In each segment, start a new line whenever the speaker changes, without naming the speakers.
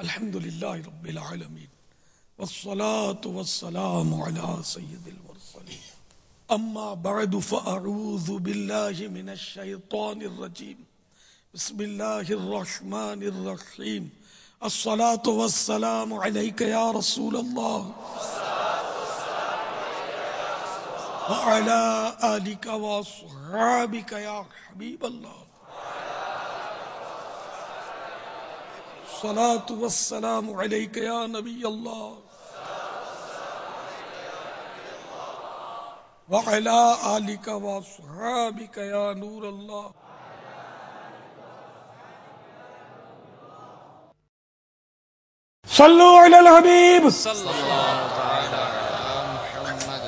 الحمد لله رب العالمين والصلاة والسلام على سيد المرسلين أما بعد فأعوذ بالله من الشيطان الرجيم بسم الله الرحمن الرحيم الصلاة والسلام عليك يا رسول الله وعلى آلك وأصحابك يا حبيب الله الصلاة والسلام عليك يا نبي الله وعلى آلك وأصحابك يا نور الله صلوا على الحبيب
صلی اللہ تعالی علی محمد۔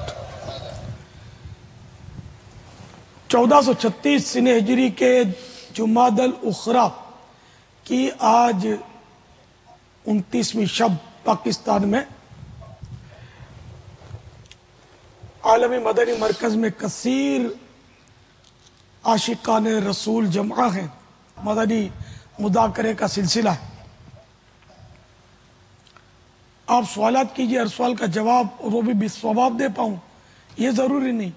1436 سنہ ہجری کے جمادی الاخری کی آج 29ویں شب پاکستان میں عالمی مدنی مرکز میں کثیر عاشقان رسول جمع ہیں، مدنی مذاکرے کا سلسلہ ہے۔ آپ سوالات کیجئے، ہر سوال کا جواب اور وہ بھی بالصواب دے پاؤں یہ ضروری نہیں،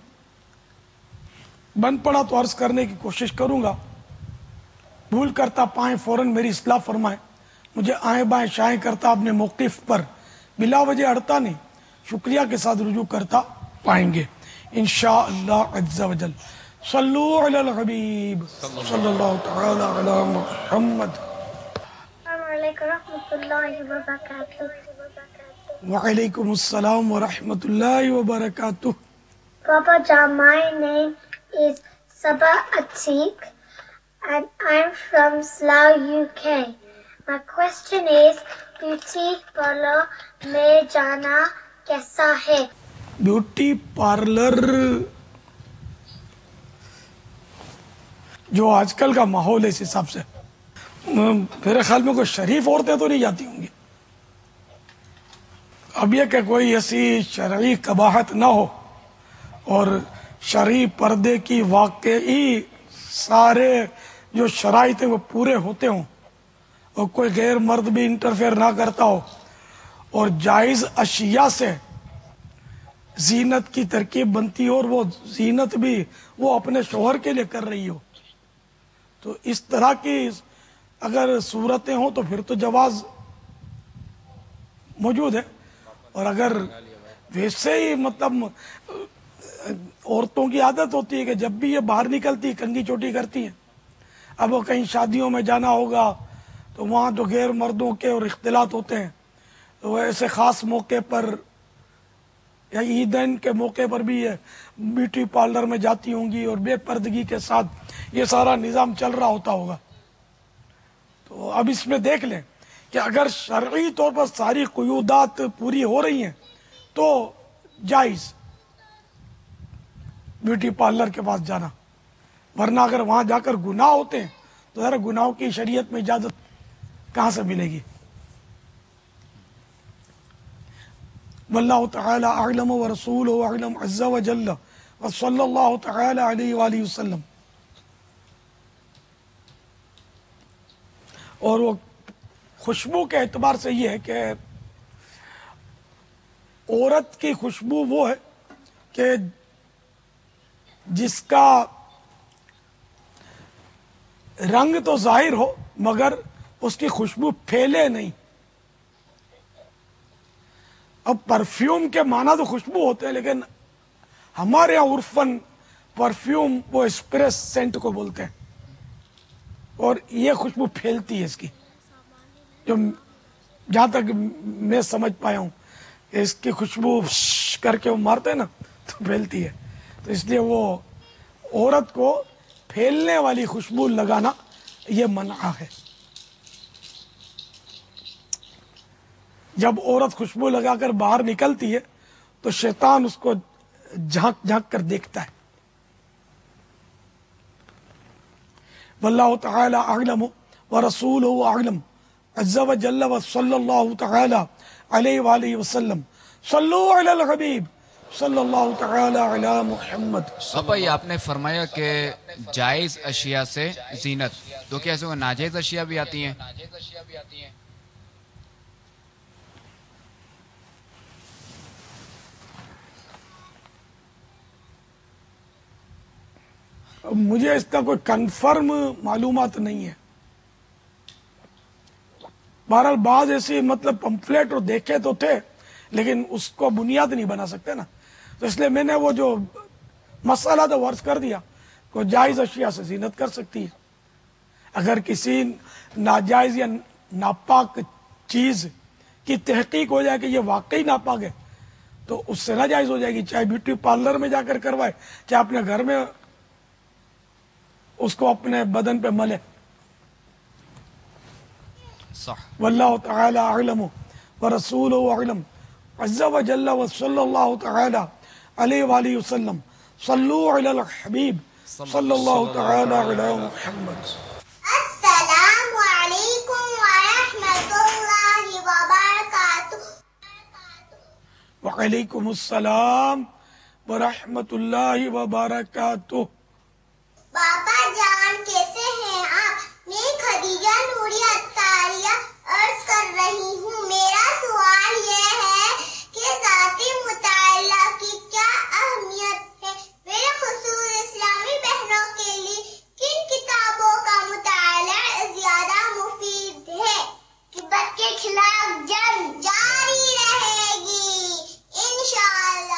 بن پڑا تو عرض کرنے کی کوشش کروں گا، بھول کرتا پائیں فوراً میری اصلاح فرمائیں، مجھے آئیں بائیں شائیں کرتا اپنے موقف پر بلا وجہ اڑتا نہیں، شکریہ کے ساتھ رجوع کرتا پائیں گے انشاءاللہ عز و جل۔ صلو علی الحبیب صلی اللہ تعالی علی محمد۔
السلام علیکم ورحمۃ اللہ وبرکاتہ۔
وعلیکم السلام ورحمۃ اللہ وبرکاتہ۔
Papa John, my name is Sabah Atiq and I'm from Slough, UK. My question is, beauty parlor mein jana kaisa hai?
Beauty parlour جو آج کل کا ماحول ہے اس حساب سے میرے خیال میں کوئی شریف عورتیں تو نہیں جاتی ہوں گی۔ اب یہ کہ کوئی ایسی شرعی قباحت نہ ہو اور شرعی پردے کی واقعی سارے جو شرائط ہیں وہ پورے ہوتے ہوں اور کوئی غیر مرد بھی انٹرفیئر نہ کرتا ہو اور جائز اشیاء سے زینت کی ترکیب بنتی ہو اور وہ زینت بھی وہ اپنے شوہر کے لیے کر رہی ہو، تو اس طرح کی اگر صورتیں ہوں تو پھر تو جواز موجود ہے۔ اور اگر ویسے ہی مطلب عورتوں کی عادت ہوتی ہے کہ جب بھی یہ باہر نکلتی کنگھی چوٹی کرتی ہیں، اب وہ کہیں شادیوں میں جانا ہوگا تو وہاں جو غیر مردوں کے اور اختلاط ہوتے ہیں تو وہ ایسے خاص موقع پر یا عیدین کے موقع پر بھی یہ بیوٹی پارلر میں جاتی ہوں گی اور بے پردگی کے ساتھ یہ سارا نظام چل رہا ہوتا ہوگا۔ تو اب اس میں دیکھ لیں کہ اگر شرعی طور پر ساری قیودات پوری ہو رہی ہیں تو جائز بیوٹی پارلر کے پاس جانا، ورنہ اگر وہاں جا کر گناہ ہوتے ہیں تو ذرا گناہوں کی شریعت میں اجازت کہاں سے ملے گی؟ واللہ تعالی اعلم ورسولہ اعلم عز و جل وصلی اللہ تعالی علیہ وآلہ وسلم۔ اور وہ خوشبو کے اعتبار سے یہ ہے کہ عورت کی خوشبو وہ ہے کہ جس کا رنگ تو ظاہر ہو مگر اس کی خوشبو پھیلے نہیں۔ اب پرفیوم کے معنی تو خوشبو ہوتے ہیں، لیکن ہمارے یہاں عرفاً پرفیوم وہ اسپریس سینٹ کو بولتے ہیں اور یہ خوشبو پھیلتی ہے اس کی، جو جہاں تک میں سمجھ پایا ہوں کہ اس کی خوشبو کر کے وہ مارتے ہیں نا تو پھیلتی ہے، تو اس لیے وہ عورت کو پھیلنے والی خوشبو لگانا یہ منع ہے۔ جب عورت خوشبو لگا کر باہر نکلتی ہے تو شیطان اس کو جھانک جھانک کر دیکھتا ہے۔ واللہ تعالی اعلم ورسولہ اعلم عز و جل وصلی اللہ تعالی علیہ وآلہ وسلم۔ صلو علی الحبیب صلی اللہ تعالی علی محمد۔
پاپا یہ آپ نے فرمایا کہ جائز اشیاء سے زینت، تو کیا ایسے ناجائز اشیاء بھی آتی ہیں؟
مجھے اس کا کوئی کنفرم معلومات نہیں ہے. بہرحال بعض ایسی مطلب پمفلیٹ اور دیکھے تو تھے لیکن اس کو بنیاد نہیں بنا سکتے نا، تو اس لیے میں نے وہ جو مسئلہ تو ورز کر دیا کہ جائز اشیاء سے زینت کر سکتی ہے. اگر کسی ناجائز یا ناپاک چیز کی تحقیق ہو جائے کہ یہ واقعی ناپاک ہے تو اس سے ناجائز ہو جائے گی، چاہے بیوٹی پارلر میں جا کر کروائے چاہے اپنے گھر میں اس کو اپنے بدن پہ ملے.
صح.
واللہ تعالی اعلم ورسولہ اعلم عز وجل وصلی اللہ تعالی علیہ وآلہ وسلم. صلو علی الحبیب صلی اللہ تعالی علی محمد.
السلام علیکم ورحمۃ اللہ وبرکاتہ.
وعلیکم السلام ورحمۃ اللہ وبرکاتہ.
بابا جان کیسے ہیں آپ؟ میں خدیجہ نوری اتاریہ عرض کر رہی ہوں. میرا سوال یہ ہے کہ ذاتی مطالعہ کی کیا اہمیت ہے؟ بالخصوص اسلامی بہنوں کے لیے کن کتابوں کا مطالعہ زیادہ مفید ہے؟ غیبت کے خلاف جنگ جاری رہے گی انشاءاللہ.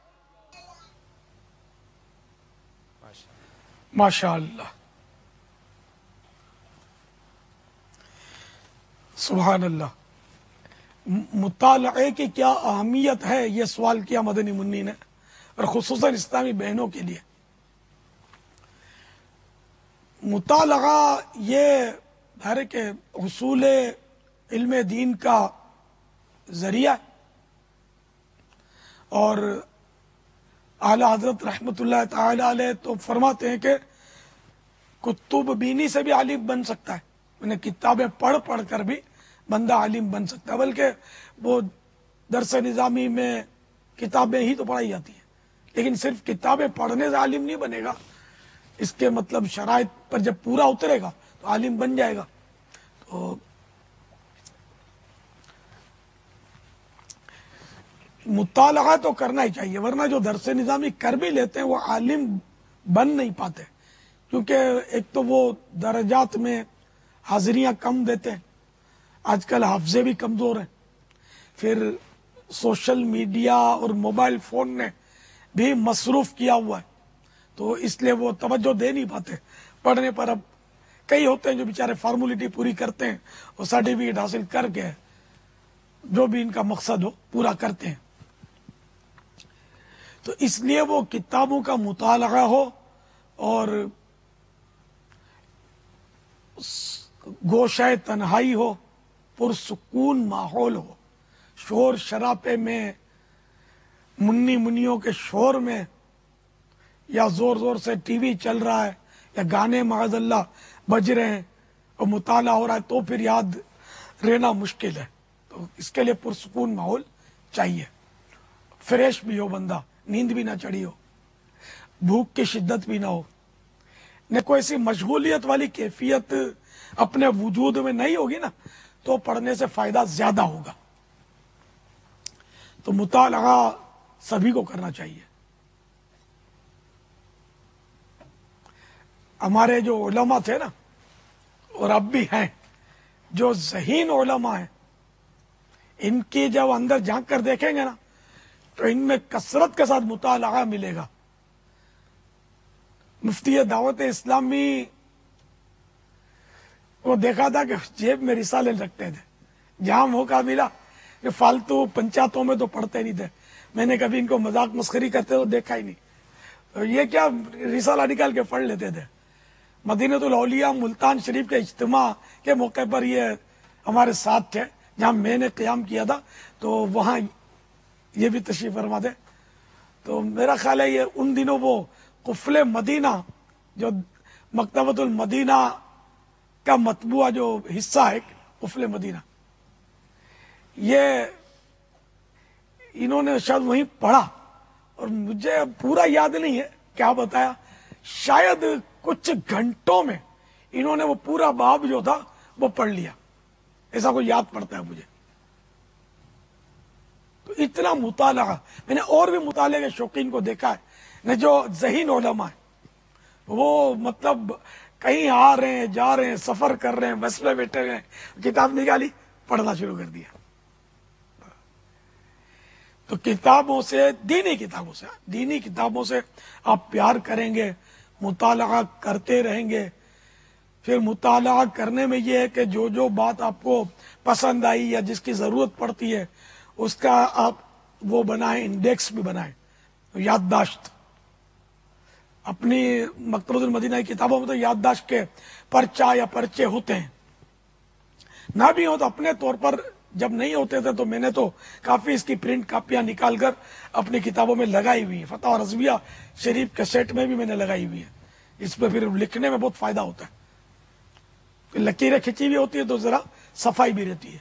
ماشاء اللہ، سبحان اللہ. مطالعے کی کیا اہمیت ہے یہ سوال کیا مدنی منی نے، اور خصوصاً اسلامی بہنوں کے لیے. مطالعہ یہ ہے کہ حصول علم دین کا ذریعہ ہے، اور اعلی حضرت رحمۃ اللہ تعالی علیہ تو فرماتے ہیں کہ کتب بینی سے بھی عالم بن سکتا ہے، انہیں کتابیں پڑھ پڑھ کر بھی بندہ عالم بن سکتا ہے. بلکہ وہ درس نظامی میں کتابیں ہی تو پڑھائی جاتی ہیں، لیکن صرف کتابیں پڑھنے سے عالم نہیں بنے گا، اس کے مطلب شرائط پر جب پورا اترے گا تو عالم بن جائے گا. تو مطالعہ تو کرنا ہی چاہیے، ورنہ جو درس نظامی کر بھی لیتے ہیں وہ عالم بن نہیں پاتے، کیونکہ ایک تو وہ درجات میں حاضریاں کم دیتے ہیں، آج کل حافظے بھی کمزور ہیں، پھر سوشل میڈیا اور موبائل فون نے بھی مصروف کیا ہوا ہے، تو اس لیے وہ توجہ دے نہیں پاتے پڑھنے پر. اب کئی ہوتے ہیں جو بیچارے فارمولیٹی پوری کرتے ہیں اور سرٹیفکیٹ حاصل کر کے جو بھی ان کا مقصد ہو پورا کرتے ہیں. تو اس لیے وہ کتابوں کا مطالعہ ہو اور گوشہ تنہائی ہو، پرسکون ماحول ہو، شور شرابے میں، منی منیوں کے شور میں، یا زور زور سے ٹی وی چل رہا ہے یا گانے معاذ اللہ بج رہے ہیں اور مطالعہ ہو رہا ہے تو پھر یاد رہنا مشکل ہے. تو اس کے لیے پرسکون ماحول چاہیے، فریش بھی ہو بندہ، نیند بھی نہ چڑھی ہو، بھوک کی شدت بھی نہ ہو، نہ کوئی ایسی مشغولیت والی کیفیت اپنے وجود میں نہیں ہوگی نا تو پڑھنے سے فائدہ زیادہ ہوگا. تو مطالعہ سبھی کو کرنا چاہیے. ہمارے جو علماء تھے نا، اور اب بھی ہیں، جو ذہین علماء ہیں، ان کی جب اندر جھانک کر دیکھیں گے نا تو ان میں کثرت کے ساتھ مطالعہ ملے گا. مفتی دعوت اسلامی کو دیکھا تھا کہ جیب میں رسالے رکھتے تھے، جہاں موقع ملا کہ فالتو پنچاتوں میں تو پڑھتے نہیں تھے. میں نے کبھی ان کو مذاق مسخری کرتے تو دیکھا ہی نہیں. تو یہ کیا رسالہ نکال کے پڑھ لیتے تھے. مدینۃ الاولیاء ملتان شریف کے اجتماع کے موقع پر یہ ہمارے ساتھ تھے، جہاں میں نے قیام کیا تھا، تو وہاں یہ بھی تشریف فرما دے. تو میرا خیال ہے یہ ان دنوں وہ قفل مدینہ جو مکتبۃ المدینہ کا مطبوعہ جو حصہ ہے قفل مدینہ، یہ انہوں نے شاید وہیں پڑھا، اور مجھے پورا یاد نہیں ہے کیا بتایا، شاید کچھ گھنٹوں میں انہوں نے وہ پورا باب جو تھا وہ پڑھ لیا، ایسا کوئی یاد پڑتا ہے مجھے. تو اتنا مطالعہ، میں نے اور بھی مطالعے کے شوقین کو دیکھا ہے نہ جو ذہین علماء ہیں وہ مطلب کہیں آ رہے ہیں، جا رہے ہیں، سفر کر رہے ہیں، بس میں بیٹھے ہوئے ہیں، کتاب نکالی، پڑھنا شروع کر دیا۔ تو کتابوں سے، دینی کتابوں سے آپ پیار کریں گے، مطالعہ کرتے رہیں گے۔ پھر مطالعہ کرنے میں یہ ہے کہ جو بات آپ کو پسند آئی یا جس کی ضرورت پڑتی ہے اس کا آپ وہ بنائیں، انڈیکس بھی بنائیں، یادداشت۔ اپنی مکتبۃ المدینہ کی کتابوں میں تو یادداشت کے پرچہ یا پرچے ہوتے ہیں، نہ بھی ہو تو اپنے طور پر جب نہیں ہوتے تھے تو میں نے تو کافی اس کی پرنٹ کاپیاں نکال کر اپنی کتابوں میں لگائی ہوئی ہیں۔ فتح رضویہ شریف کیسٹ میں بھی میں نے لگائی ہوئی ہے، اس پہ پھر لکھنے میں بہت فائدہ ہوتا ہے، لکیریں کھینچی ہوئی ہوتی ہے تو ذرا صفائی بھی رہتی ہے۔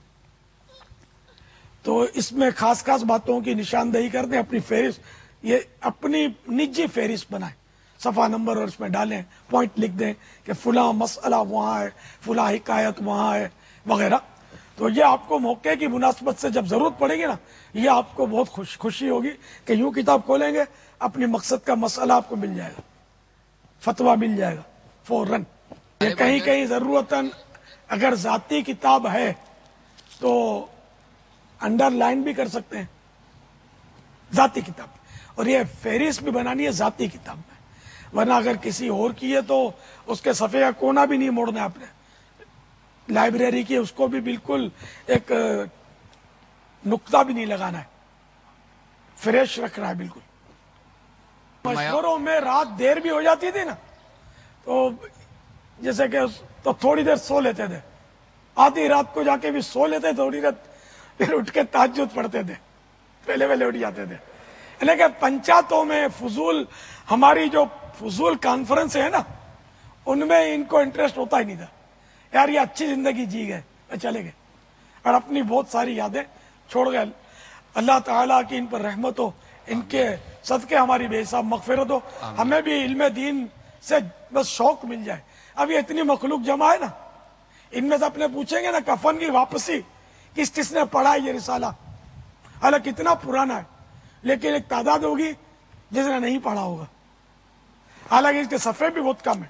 تو اس میں خاص باتوں کی نشاندہی کر دیں، اپنی فہرست، یہ اپنی نجی فہرست بنائیں، صفحہ نمبر اور اس میں ڈالیں، پوائنٹ لکھ دیں کہ فلاں مسئلہ وہاں ہے، فلاں حکایت وہاں ہے وغیرہ۔ تو یہ آپ کو موقع کی مناسبت سے جب ضرورت پڑے گی نا، یہ آپ کو بہت خوشی ہوگی کہ یوں کتاب کھولیں گے، اپنی مقصد کا مسئلہ آپ کو مل جائے گا، فتویٰ مل جائے گا فوراً۔ یہ کہیں ضرورتاً اگر ذاتی کتاب ہے تو انڈر لائن بھی کر سکتے ہیں، ذاتی کتاب، اور یہ فہرست بھی بنانی ہے ذاتی کتاب میں، ورنہ اگر کسی اور کی ہے تو اس کے صفحے کا کونا بھی نہیں موڑنا ہے آپ نے، لائبریری کی اس کو بھی بالکل ایک نقطہ بھی نہیں لگانا ہے، فریش رکھنا ہے بالکل۔ مشوروں میں رات دیر بھی ہو جاتی تھی نا، تو جیسے کہ تو تھوڑی دیر سو لیتے تھے، آدھی رات کو جا کے بھی سو لیتے، تھوڑی رات پھر اٹھ کے تہجد پڑھتے تھے، پہلے اٹھ جاتے تھے۔ یعنی کہ پنچایتوں میں فضول، ہماری جو فضول کانفرنس ہے نا، ان میں ان کو انٹرسٹ ہوتا ہی نہیں تھا، یار یہ اچھی زندگی جی گئے، چلے گئے اور اپنی بہت ساری یادیں چھوڑ گئے۔ اللہ تعالیٰ کی ان پر رحمت ہو، ان کے صدقے ہماری بے حساب مغفرت ہو، ہمیں بھی علم دین سے بس شوق مل جائے۔ اب یہ اتنی مخلوق جمع ہے نا، ان میں سے اپنے پوچھیں گے نا کفن کی واپسی کس نے پڑھا ہے یہ رسالہ، حالانکہ کتنا پرانا ہے، لیکن ایک تعداد ہوگی جس نے نہیں پڑھا ہوگا، حالانکہ اس کے صفحے بھی بہت کم ہیں۔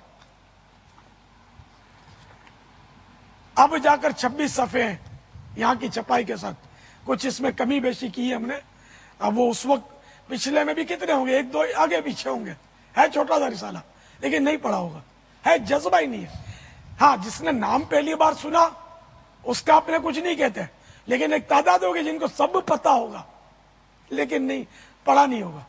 اب جا کر 26 صفحے ہیں یہاں کی چھپائی کے ساتھ، کچھ اس میں کمی بیشی کی ہے ہم نے۔ اب وہ اس وقت پچھلے میں بھی کتنے ہوں گے، ایک دو آگے پیچھے ہوں گے، ہے چھوٹا سا رسالہ لیکن نہیں پڑھا ہوگا، ہے جذبہ ہی نہیں ہے۔ ہاں جس نے نام پہلی بار سنا اس کا اپنے کچھ نہیں کہتے، لیکن ایک تعداد ہوگی جن کو سب پتا ہوگا لیکن نہیں پڑھا نہیں ہوگا۔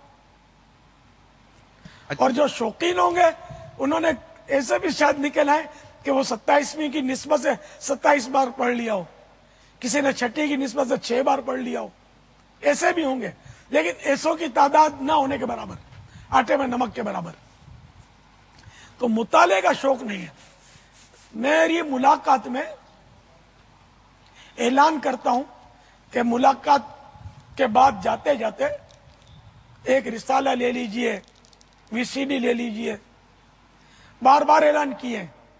اور جو شوقین ہوں گے انہوں نے ایسے بھی شاید نکل آئے کہ وہ 27ویں کی نسبت سے 27 بار پڑھ لیا ہو، کسی نے 6 کی نسبت سے 6 بار پڑھ لیا ہو، ایسے بھی ہوں گے، لیکن ایسوں کی تعداد نہ ہونے کے برابر، آٹے میں نمک کے برابر۔ تو مطالعے کا شوق نہیں ہے۔ میری ملاقات میں اعلان کرتا ہوں کہ ملاقات کے بعد جاتے جاتے ایک رسالہ لے لیجئے، VCD لے لیجئے، بار بار اعلان کیے،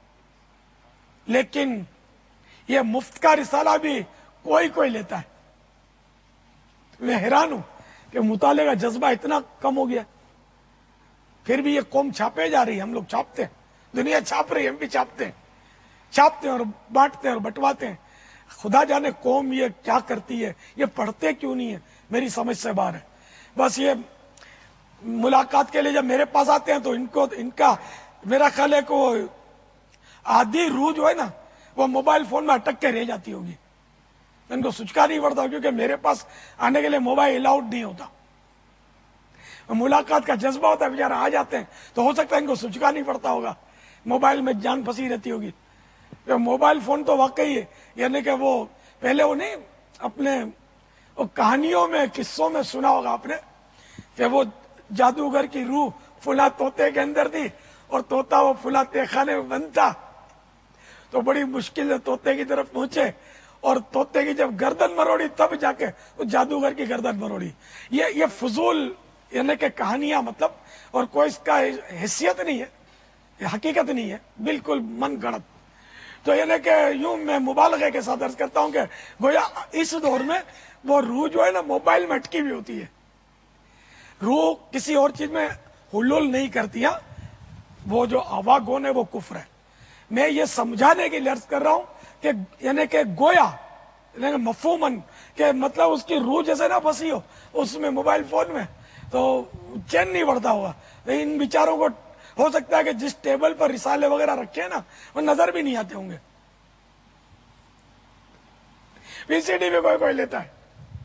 لیکن یہ مفت کا رسالہ بھی کوئی لیتا ہے۔ میں حیران ہوں کہ مطالعے کا جذبہ اتنا کم ہو گیا، پھر بھی یہ قوم چھاپے جا رہی ہے، ہم لوگ چھاپتے ہیں، دنیا چھاپ رہی ہے، ہم بھی چھاپتے ہیں اور بانٹتے ہیں اور بٹواتے ہیں۔ خدا جانے قوم یہ کیا کرتی ہے، یہ پڑھتے کیوں نہیں ہے، میری سمجھ سے باہر ہے۔ بس یہ ملاقات کے لیے جب میرے پاس آتے ہیں تو ان کا میرا خیال ہے کہ وہ آدھی روح جو ہے نا وہ موبائل فون میں اٹک کے رہ جاتی ہوگی، ان کو سچکا نہیں پڑتا، کیونکہ میرے پاس آنے کے لیے موبائل الاؤڈ نہیں ہوتا، ملاقات کا جذبہ ہوتا ہے، بیچارہ آ جاتے ہیں تو ہو سکتا ہے ان کو سچکا نہیں پڑتا ہوگا، موبائل میں جان پھنسی رہتی ہوگی۔ موبائل فون تو واقعی ہے، یعنی کہ وہ پہلے وہ نہیں اپنے وہ کہانیوں میں قصوں میں سنا ہوگا آپ نے کہ وہ جادوگر کی روح فلاں طوطے کے اندر تھی اور طوطا وہ فلاں تہخانے میں بند تھا، تو بڑی مشکل سے طوطے کی طرف پہنچے اور طوطے کی جب گردن مروڑی تب جا کے وہ جادوگر کی گردن مروڑی۔ یہ فضول یعنی کہ کہانیاں مطلب، اور کوئی اس کا حیثیت نہیں ہے، یہ حقیقت نہیں ہے، بالکل من گڑت۔ تو یعنی کہ یوں میں مبالغے کے ساتھ عرض کرتا ہوں کہ گویا اس دور میں وہ روح جو ہے نا موبائل میں اٹکی ہوئی ہوتی ہے، روح کسی اور چیز میں حلول نہیں کرتی ہے، وہ جو آواگون ہے وہ کفر ہے. میں یہ سمجھانے کے لیے عرض کر رہا ہوں کہ یعنی کہ گویا یعنی مفہوماً کہ مطلب اس کی روح جیسے نہ پھنسی ہو اس میں موبائل فون میں تو چین نہیں بڑھتا ہوا. ان بیچاروں کو ہو سکتا ہے کہ جس ٹیبل پر رسالے وغیرہ رکھے ہیں نا وہ نظر بھی نہیں آتے ہوں گے. وی سی ڈی بھی کوئی لیتا ہے،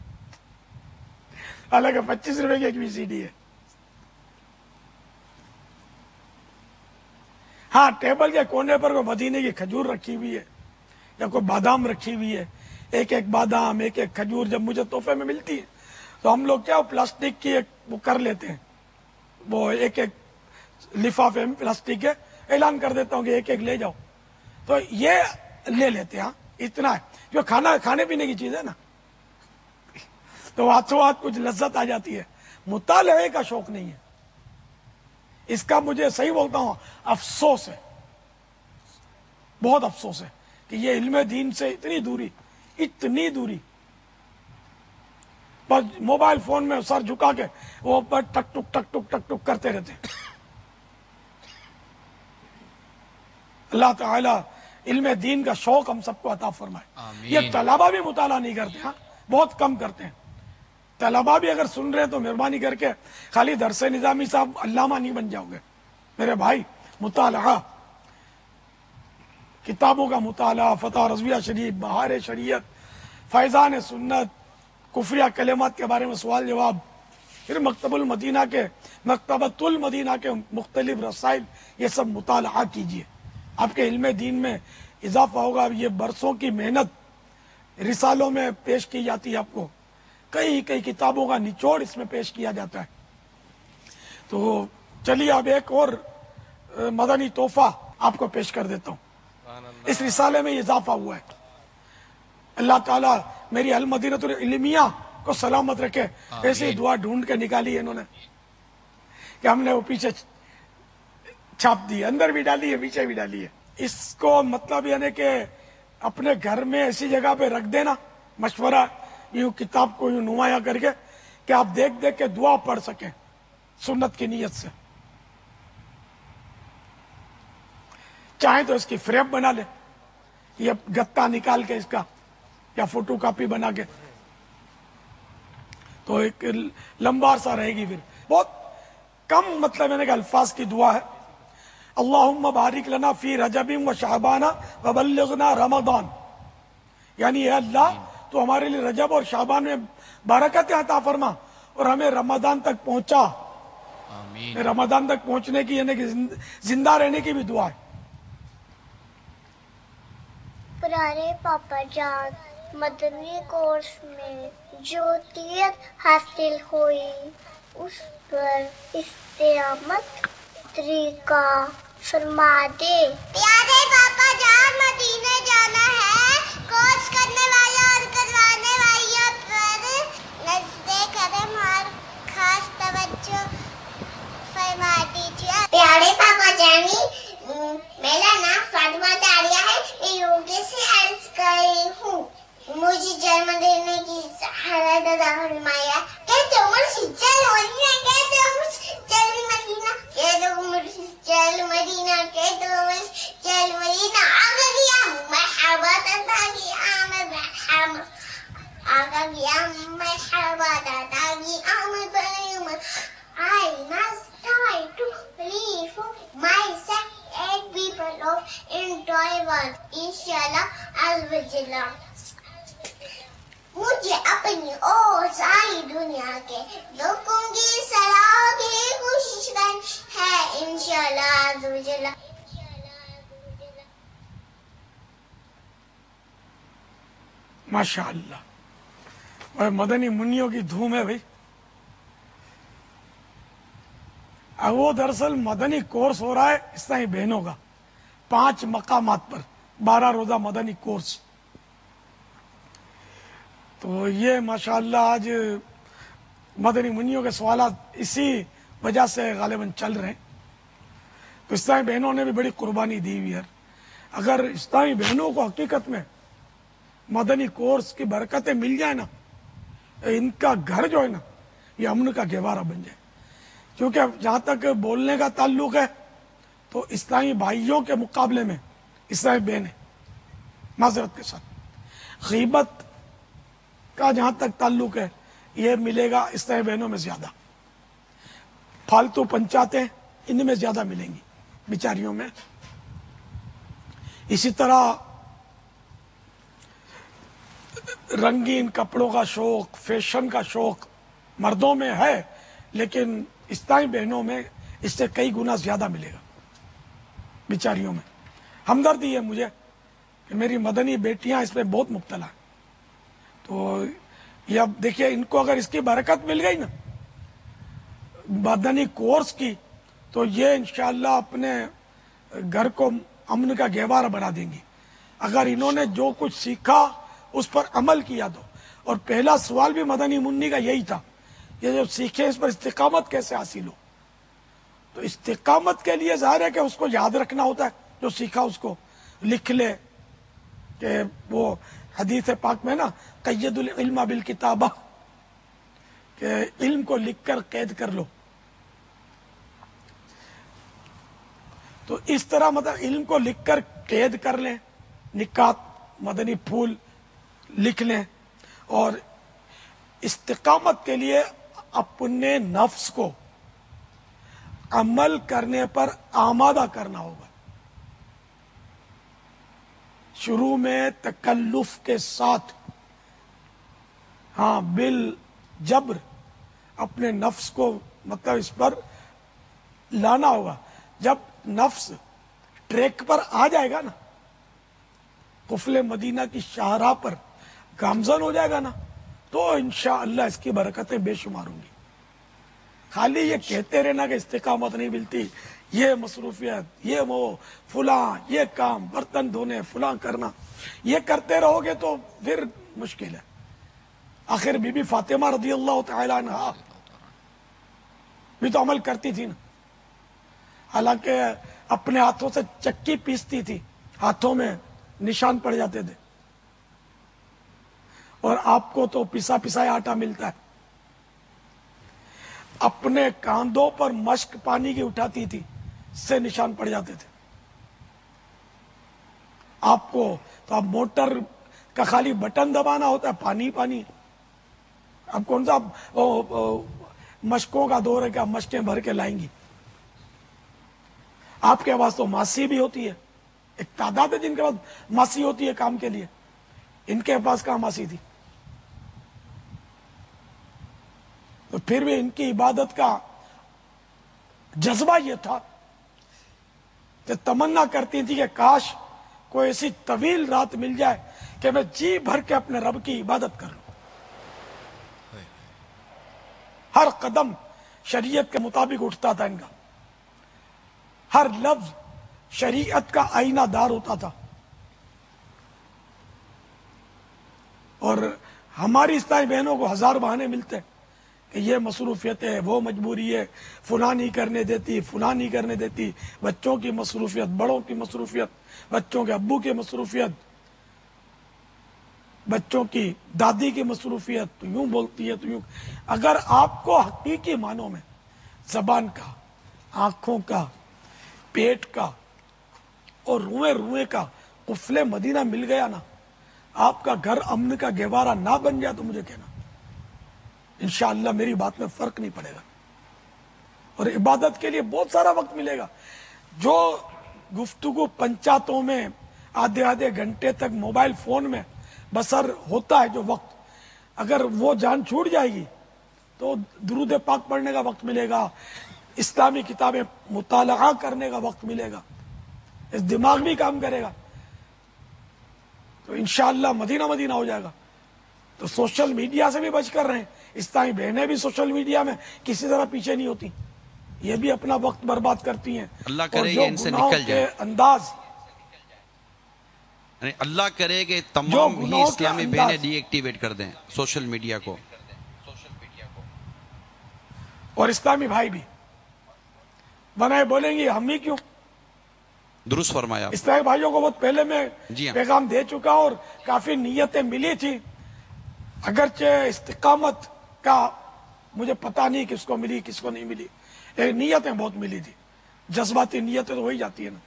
حالانکہ 25 روپے کی ایک وی سی ڈی ہے. ہاں ٹیبل کے کونے پر کوئی مدینے کی کھجور رکھی ہوئی ہے یا کوئی بادام رکھی ہوئی ہے، ایک ایک بادام ایک ایک کھجور جب مجھے تحفے میں ملتی ہے تو ہم لوگ کیا پلاسٹک کی ایک وہ کر لیتے ہیں، وہ ایک ایک لفافے میں پلاسٹک کے اعلان کر دیتا ہوں کہ ایک ایک لے جاؤ، تو یہ لے لیتے ہیں. اتنا ہے جو کھانے پینے کی چیز ہے نا تو ہاتھوں ہاتھ کچھ لذت آ جاتی ہے. مطالعے کا شوق نہیں ہے. اس کا مجھے صحیح بولتا ہوں افسوس ہے، بہت افسوس ہے کہ یہ علم دین سے اتنی دوری بس موبائل فون میں سر جھکا کے وہ پر ٹک ٹک ٹک ٹک ٹک ٹک کرتے رہتے ہیں. اللہ تعالی علم دین کا شوق ہم سب کو عطا فرمائے.
آمین.
یہ طلبہ بھی مطالعہ نہیں کرتے، ہاں بہت کم کرتے ہیں. طلبہ بھی اگر سن رہے ہیں تو مہربانی کر کے خالی درس نظامی صاحب علامہ نہیں بن جاؤ گے میرے بھائی. مطالعہ، کتابوں کا مطالعہ، فتح رضویہ شریف، بہار شریعت، فیضان سنت، کفریہ کلمات کے بارے میں سوال جواب، پھر مکتبۃ المدینہ کے مختلف رسائل، یہ سب مطالعہ کیجیے. آپ کے علم دین میں اضافہ ہوگا. یہ برسوں کی محنت رسالوں میں پیش کی جاتی ہے، آپ کو کئی کتابوں کا نچوڑ اس میں پیش کیا جاتا ہے. تو چلیے اب ایک اور مدنی تحفہ آپ کو پیش کر دیتا ہوں. اس رسالے میں اضافہ ہوا ہے. اللہ تعالیٰ میری المدینہ العلمیہ کو سلامت رکھے. ایسی دعا ڈھونڈ کے نکالی ہے انہوں نے کہ ہم نے وہ پیچھے چھاپ دی ہے، اندر بھی ڈالی ہے پیچھے بھی ڈالی ہے. اس کو مطلب یعنی کہ اپنے گھر میں ایسی جگہ پہ رکھ دینا، مشورہ یوں کتاب کو یوں نمایاں کر کے کہ آپ دیکھ کے دعا پڑھ سکیں سنت کی نیت سے. چاہیں تو اس کی فریم بنا لے، یہ گتا نکال کے اس کا یا فوٹو کاپی بنا کے تو ایک لمبا عرصہ رہے گی. پھر بہت کم مطلب یعنی کہ الفاظ کی دعا ہے. اللہم بارک لنا فی رجب و شعبان وبلغنا رمضان، یعنی اے اللہ تو ہمارے لیے رجب اور شعبان میں برکت عطا فرما اور ہمیں رمضان تک پہنچا.
آمین.
رمضان تک پہنچنے کی یعنی کہ زندہ رہنے کی بھی دعا ہے.
پیارے پاپا جان، مدنی کورس میں جو تیت حاصل ہوئی اس پر استقامت طریقہ فرما دے. پیارے پاپا جان، مدینے جانا ہے، کورس کرنے والے اور کروانے والوں پر نظر کرم اور خاص توجہ فرما دیجیے. پیارے پاپا جانی، میرا نام فاطمہ تاریہ ہے، میں یوگی سے عرض کر رہی ہوں. مجھے جنم دینے کی سہارت عطا فرمایا. کہتے عمر سے چل مدینہ، کہتے عمر سے چل مدینہ، کہتے عمر سے چل مدینہ، کہتے عمر سے چل مدینہ. آقا گیا مرحبا دادا کی آمد، مرحبا آقا گیا مرحبا دادا کی آمد. I must try to relieve myself and people of enjoyment. Inshallah, Al-Wajillah. مجھے اپنی اور ساری دنیا کے لوگوں کی صلاح کی کوشش کرنی ہے. انشاءاللہ Al-Wajillah.
ماشاء اللہ، مدنی منیوں کی دھوم ہے بھائی. اب وہ دراصل مدنی کورس ہو رہا ہے اسلامی بہنوں کا 5 مقامات پر 12 روزہ مدنی کورس. تو یہ ماشاءاللہ آج مدنی منیوں کے سوالات اسی وجہ سے غالباً چل رہے ہیں. تو اسلامی بہنوں نے بھی بڑی قربانی دی ہوئی ہے. اگر اسلامی بہنوں کو حقیقت میں مدنی کورس کی برکتیں مل جائیں نا، ان کا گھر جو ہے نا یہ امن کا گہوارہ بن جائے. کیونکہ جہاں تک بولنے کا تعلق ہے تو اسلامی بھائیوں کے مقابلے میں اسلامی بہنیں معذرت کے ساتھ غیبت کا جہاں تک تعلق ہے یہ ملے گا اسلامی بہنوں میں زیادہ، فالتو پنچاتیں ان میں زیادہ ملیں گی بیچاریوں میں۔ اسی طرح رنگین کپڑوں کا شوق، فیشن کا شوق مردوں میں ہے، لیکن اسلامی بہنوں میں اس سے کئی گنا زیادہ ملے گا بیچاریوں میں۔ ہمدردی ہے مجھے کہ میری مدنی بیٹیاں اس میں بہت مبتلا ہیں، تو یہ اب دیکھیے ان کو اگر اس کی برکت مل گئی نا مدنی کورس کی، تو یہ انشاءاللہ اپنے گھر کو امن کا گہوارہ بنا دیں گی اگر انہوں نے جو کچھ سیکھا اس پر عمل کیا تو۔ اور پہلا سوال بھی مدنی منی کا یہی تھا، یہ جو سیکھے اس پر استقامت کیسے حاصل ہو۔ تو استقامت کے لیے ظاہر ہے کہ اس کو یاد رکھنا ہوتا ہے، جو سیکھا اس کو لکھ لے، کہ وہ حدیث پاک میں نا قید العلم بالکتابہ، کہ علم کو لکھ کر قید کر لو۔ تو اس طرح مطلب علم کو لکھ کر قید کر لیں، نکات مدنی پھول لکھ لیں، اور استقامت کے لیے اپنے نفس کو عمل کرنے پر آمادہ کرنا ہوگا۔ شروع میں تکلف کے ساتھ، ہاں بالجبر اپنے نفس کو مطلب اس پر لانا ہوگا۔ جب نفس ٹریک پر آ جائے گا نا، قفل مدینہ کی شاہراہ پر گامزن ہو جائے گا نا، تو انشاءاللہ اس کی برکتیں بے شمار ہوں گی۔ خالی یہ کہتے رہنا کہ استقامت نہیں ملتی، یہ مصروفیت، یہ وہ فلاں، یہ کام برتن دھونے فلاں کرنا، یہ کرتے رہو گے تو پھر مشکل ہے۔ آخر بی بی فاطمہ رضی اللہ تعالی عنہ بھی تو عمل کرتی تھی نا، حالانکہ اپنے ہاتھوں سے چکی پیستی تھی، ہاتھوں میں نشان پڑ جاتے تھے، اور آپ کو تو پسا پسایا آٹا ملتا ہے۔ اپنے کاندھوں پر مشک پانی کی اٹھاتی تھی، اس سے نشان پڑ جاتے تھے۔ آپ کو تو اب موٹر کا خالی بٹن دبانا ہوتا ہے، پانی پانی۔ اب کون سا مشکوں کا دور ہے کہ آپ مشکیں بھر کے لائیں گی؟ آپ کے پاس تو ماسی بھی ہوتی ہے، ایک تعداد ہے جن کے پاس ماسی ہوتی ہے کام کے لیے، ان کے پاس کہاں ماسی تھی؟ تو پھر بھی ان کی عبادت کا جذبہ یہ تھا کہ تمنا کرتی تھی کہ کاش کوئی ایسی طویل رات مل جائے کہ میں جی بھر کے اپنے رب کی عبادت کر لوں۔ ہر قدم شریعت کے مطابق اٹھتا تھا ان کا، ہر لفظ شریعت کا آئینہ دار ہوتا تھا۔ اور ہماری اسلامی بہنوں کو ہزار بہانے ملتے ہیں کہ یہ مصروفیت ہے، وہ مجبوری ہے، فلاں نہیں کرنے دیتی، فلاں نہیں کرنے دیتی، بچوں کی مصروفیت، بڑوں کی مصروفیت، بچوں کے ابو کی مصروفیت، بچوں کی دادی کی مصروفیت، تو یوں بولتی ہے تو یوں۔ اگر آپ کو حقیقی معنوں میں زبان کا، آنکھوں کا، پیٹ کا اور روئے روئے کا قفل مدینہ مل گیا نا، آپ کا گھر امن کا گہوارہ نہ بن جائے تو مجھے کہنا، انشاءاللہ میری بات میں فرق نہیں پڑے گا، اور عبادت کے لیے بہت سارا وقت ملے گا۔ جو گفتگو پنچاتوں میں آدھے آدھے گھنٹے تک موبائل فون میں بسر ہوتا ہے، جو وقت اگر وہ جان چھوٹ جائے گی تو درود پاک پڑھنے کا وقت ملے گا، اسلامی کتابیں مطالعہ کرنے کا وقت ملے گا، اس دماغ بھی کام کرے گا، تو انشاءاللہ مدینہ مدینہ ہو جائے گا۔ تو سوشل میڈیا سے بھی بچ کر رہیں، اسلامی بہنیں بھی سوشل میڈیا میں کسی طرح پیچھے نہیں ہوتی، یہ بھی اپنا وقت برباد کرتی ہیں،
اللہ
اور
کرے
جو
یہ ان سے
گناہوں
نکل جائے،
کے انداز،
یعنی اللہ کرے کہ
جو
تمام ہی
گناہوں کے
اسلامی
انداز
بہنیں ڈی ایکٹیویٹ کر دیں سوشل میڈیا کو۔
اور اسلامی بھائی بھی بنائے بولیں گے ہم ہی کیوں؟
درست فرمایا آپ۔
اسلامی بھائیوں کو بہت پہلے میں
جی ہاں۔
پیغام دے چکا، اور کافی نیتیں ملی تھی، اگرچہ استقامت کا مجھے پتہ نہیں کس کو ملی کس کو نہیں ملی، لیکن نیتیں بہت ملی تھی۔ جذباتی نیتیں تو ہو ہی جاتی ہے نا.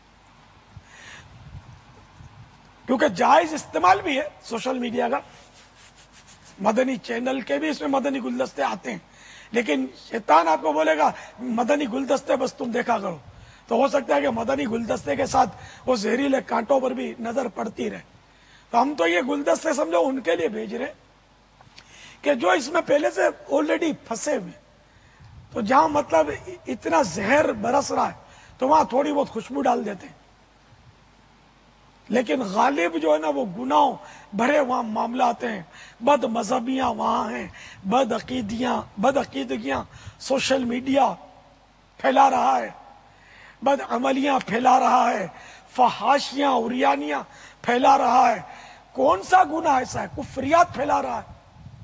کیونکہ جائز استعمال بھی ہے سوشل میڈیا کا، مدنی چینل کے بھی اس میں مدنی گلدستے آتے ہیں، لیکن شیطان آپ کو بولے گا مدنی گلدستے بس تم دیکھا کرو، تو ہو سکتا ہے کہ مدنی گلدستے کے ساتھ وہ زہریلے کانٹوں پر بھی نظر پڑتی رہے. تو ہم تو یہ گلدستے سمجھو ان کے لیے بھیج رہے کہ جو اس میں پہلے سے آلریڈی پھنسے ہوئے، تو جہاں مطلب اتنا زہر برس رہا ہے تو وہاں تھوڑی بہت خوشبو ڈال دیتے ہیں، لیکن غالب جو ہے نا وہ گناہوں بھرے وہاں معاملات ہیں، بد مذہبیاں وہاں ہیں، بد عقیدگیاں سوشل میڈیا پھیلا رہا ہے، بد عملیاں پھیلا رہا ہے، فحاشیاں عریانیاں پھیلا رہا ہے. کون سا گناہ ایسا ہے؟ کفریات پھیلا رہا ہے.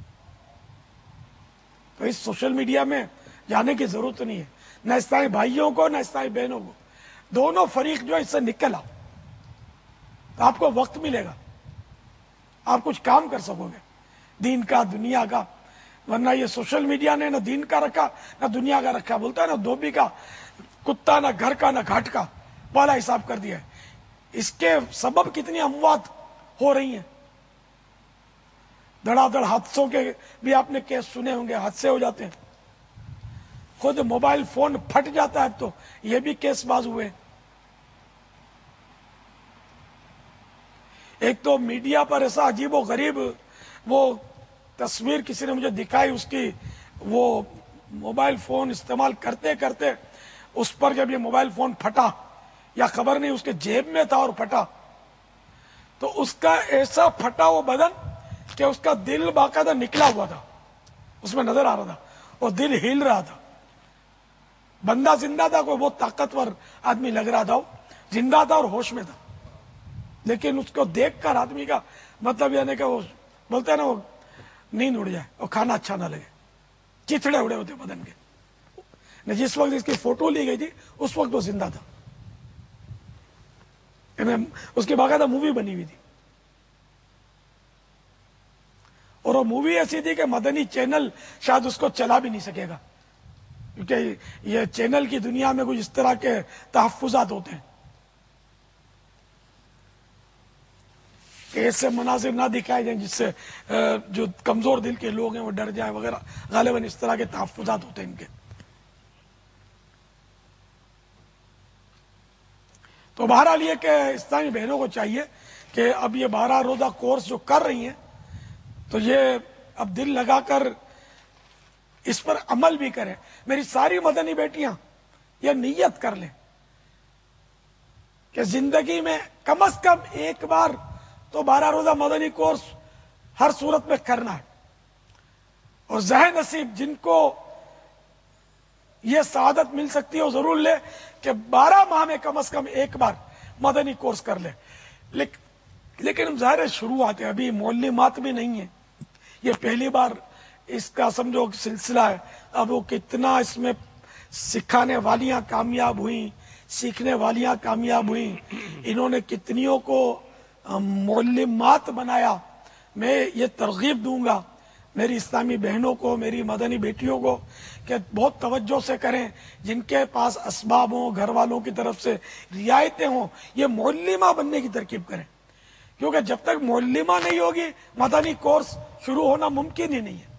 تو اس سوشل میڈیا میں جانے کی ضرورت نہیں ہے، نہ اسلامی بھائیوں کو نہ اسلامی بہنوں کو، دونوں فریق جو اس سے نکل آؤ، تو آپ کو وقت ملے گا، آپ کچھ کام کر سکو گے دین کا دنیا کا. ورنہ یہ سوشل میڈیا نے نہ دین کا رکھا نہ دنیا کا رکھا. بولتا ہے نا دھوبی کا کتا نہ گھر کا نہ گھاٹ کا، والا حساب کر دیا ہے. اس کے سبب کتنی اموات ہو رہی ہیں، دھڑا دھڑ حادثوں کے بھی آپ نے کیس سنے ہوں گے، حادثے ہو جاتے ہیں، خود موبائل فون پھٹ جاتا ہے تو یہ بھی کیس باز ہوئے. ایک تو میڈیا پر ایسا عجیب و غریب وہ تصویر کسی نے مجھے دکھائی، اس کی وہ موبائل فون استعمال کرتے کرتے اس پر جب یہ موبائل فون پھٹا، یا خبر نہیں اس کے جیب میں تھا اور پھٹا، تو اس کا ایسا پھٹا وہ بدن کہ اس کا دل باقاعدہ نکلا ہوا تھا، اس میں نظر آ رہا تھا، اور دل ہل رہا تھا. بندہ زندہ تھا، کوئی بہت طاقتور آدمی لگ رہا تھا، وہ زندہ تھا اور ہوش میں تھا، لیکن اس کو دیکھ کر آدمی کا مطلب یعنی کہ وہ بولتے ہیں نا وہ نیند اڑ جائے اور کھانا اچھا نہ لگے، چچڑے اڑے ہوتے بدن کے. جس وقت اس کی فوٹو لی گئی تھی اس وقت وہ زندہ تھا، اس کی باقاعدہ مووی بنی ہوئی تھی، اور وہ مووی ایسی تھی کہ مدنی چینل شاید اس کو چلا بھی نہیں سکے گا، کیونکہ یہ چینل کی دنیا میں کچھ اس طرح کے تحفظات ہوتے ہیں کہ ایسے مناظر نہ دکھائے جائیں جس سے جو کمزور دل کے لوگ ہیں وہ ڈر جائیں وغیرہ، غالباً اس طرح کے تحفظات ہوتے ہیں ان کے. تو بہرحال یہ کہ اسلامی بہنوں کو چاہیے کہ اب یہ 12 روزہ کورس جو کر رہی ہیں تو یہ اب دل لگا کر اس پر عمل بھی کریں. میری ساری مدنی بیٹیاں یہ نیت کر لیں کہ زندگی میں کم از کم ایک بار تو 12 روزہ مدنی کورس ہر صورت میں کرنا ہے. اور ذہن نصیب جن کو یہ سعادت مل سکتی ہے وہ ضرور لے کہ 12 ماہ میں کم از کم ایک بار مدنی کورس کر لے. لیکن ظاہر شروعات ہے، ابھی معلمات بھی نہیں ہیں، یہ پہلی بار اس کا سمجھو سلسلہ ہے. اب وہ کتنا اس میں سکھانے والیاں کامیاب ہوئیں، سیکھنے والیاں کامیاب ہوئیں، انہوں نے کتنیوں کو معلمات بنایا. میں یہ ترغیب دوں گا میری اسلامی بہنوں کو، میری مدنی بیٹیوں کو کہ بہت توجہ سے کریں، جن کے پاس اسباب ہوں، گھر والوں کی طرف سے رعایتیں ہوں، یہ معلمہ بننے کی ترکیب کریں. کیونکہ جب تک معلمہ نہیں ہوگی مدنی کورس شروع ہونا ممکن ہی نہیں ہے.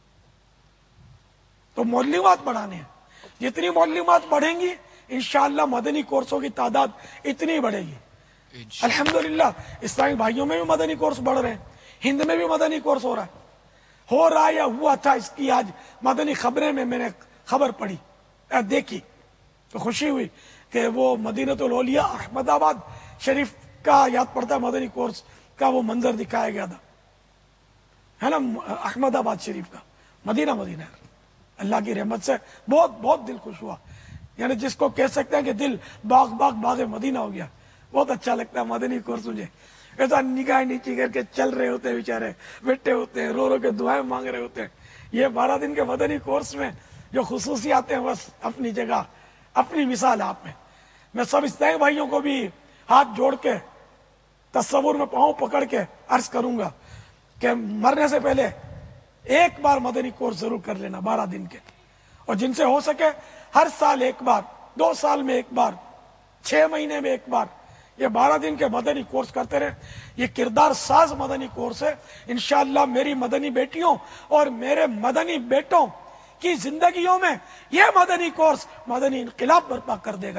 تو معلمات بڑھانے ہیں، جتنی معلمات بڑھیں گی انشاءاللہ مدنی کورسوں کی تعداد اتنی بڑھے گی. الحمدللہ اسلامی بھائیوں میں بھی مدنی کورس بڑھ رہے ہیں، ہند میں بھی مدنی کورس ہو رہا ہے یا ہوا تھا. اس کی آج مدنی خبریں میں نے خبر پڑھی، دیکھی تو خوشی ہوئی کہ وہ مدینۃ الاولیاء احمد آباد شریف کا یاد پڑتا ہے، مدنی کورس کا وہ منظر دکھایا گیا تھا، ہے نا، احمد آباد شریف کا. مدینہ اللہ کی رحمت سے بہت بہت دل خوش ہوا. یعنی جس کو کہہ سکتے ہیں کہ دل باغ مدینہ ہو گیا. بہت اچھا لگتا ہے مدنی کورس مجھے. ایسا نگاہ نیچی کر کے چل رہے ہوتے ہیں بیچارے، بیٹھے ہوتے ہیں، رو کے دعائیں مانگ رہے ہوتے ہیں. یہ 12 دن کے مدنی کورس میں جو خصوصیات ہیں بس اپنی جگہ، اپنی مثال آپ میں سب اسلامی بھائیوں کو بھی ہاتھ جوڑ کے تصور میں پاؤں پکڑ کے عرض کروں گا کہ مرنے سے پہلے ایک بار مدنی کورس ضرور کر لینا 12 دن کے، اور جن سے ہو سکے ہر سال ایک بار 2 سال میں ایک بار، 6 مہینے میں ایک بار یہ 12 دن کے مدنی کورس کرتے رہے. یہ کردار ساز مدنی کورس ہے. انشاءاللہ میری مدنی بیٹیوں اور میرے مدنی بیٹوں کی زندگیوں میں یہ مدنی کورس مدنی انقلاب برپا کر دے گا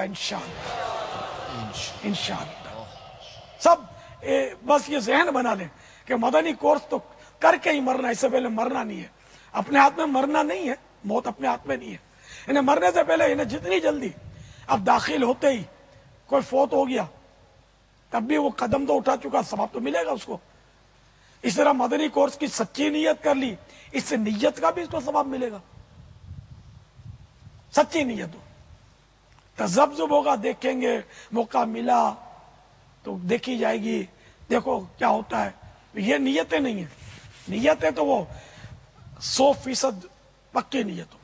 انشاءاللہ. سب بس یہ ذہن بنا لیں کہ مدنی کورس تو کر کے ہی مرنا، اس سے پہلے مرنا نہیں ہے. اپنے ہاتھ میں مرنا نہیں ہے، موت اپنے ہاتھ میں نہیں ہے. انہیں مرنے سے پہلے انہیں جتنی جلدی اب داخل ہوتے ہی کوئی فوت ہو گیا تب بھی وہ قدم تو اٹھا چکا، ثواب تو ملے گا اس کو. اس طرح مدنی کورس کی سچی نیت کر لی، اس سے نیت کا بھی اس کو ثواب ملے گا. سچی نیت ہو، تذبذب ہوگا، دیکھیں گے موقع ملا تو دیکھی جائے گی، دیکھو کیا ہوتا ہے. یہ نیتیں نہیں ہیں. نیتیں تو وہ 100% پکی نیت ہو.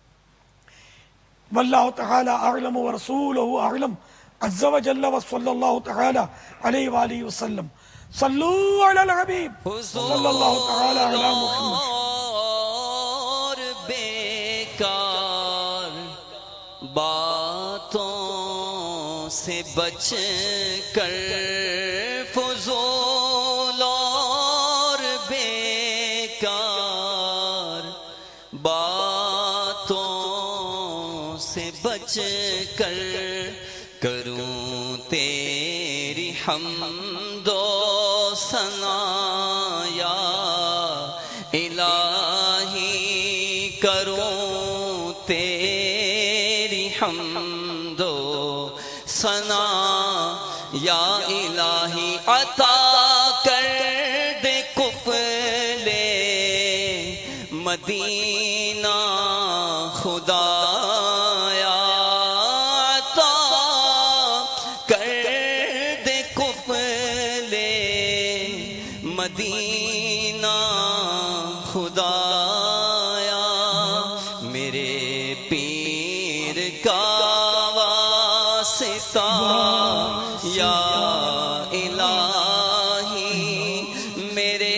واللہ تعالی اعلم ورسولہ اعلم عز وجل وصلی اللہ تعالی علیہ وآلہ وسلم. صلو علی الحبیب صلی اللہ تعالی علی محمد.
اور بیکار باتوں سے بچ کر، فضول اور بیکار باتوں سے بچ کر، کروں تیری حمد و ثنا یا الہی، کروں تیری حمد و ثنا یا الہی. عطا کر دے قفل مدینہ خدایا، عطا کر دے قفل مدینہ خدایا. میرے پیر کا واسطہ یا الہی، میرے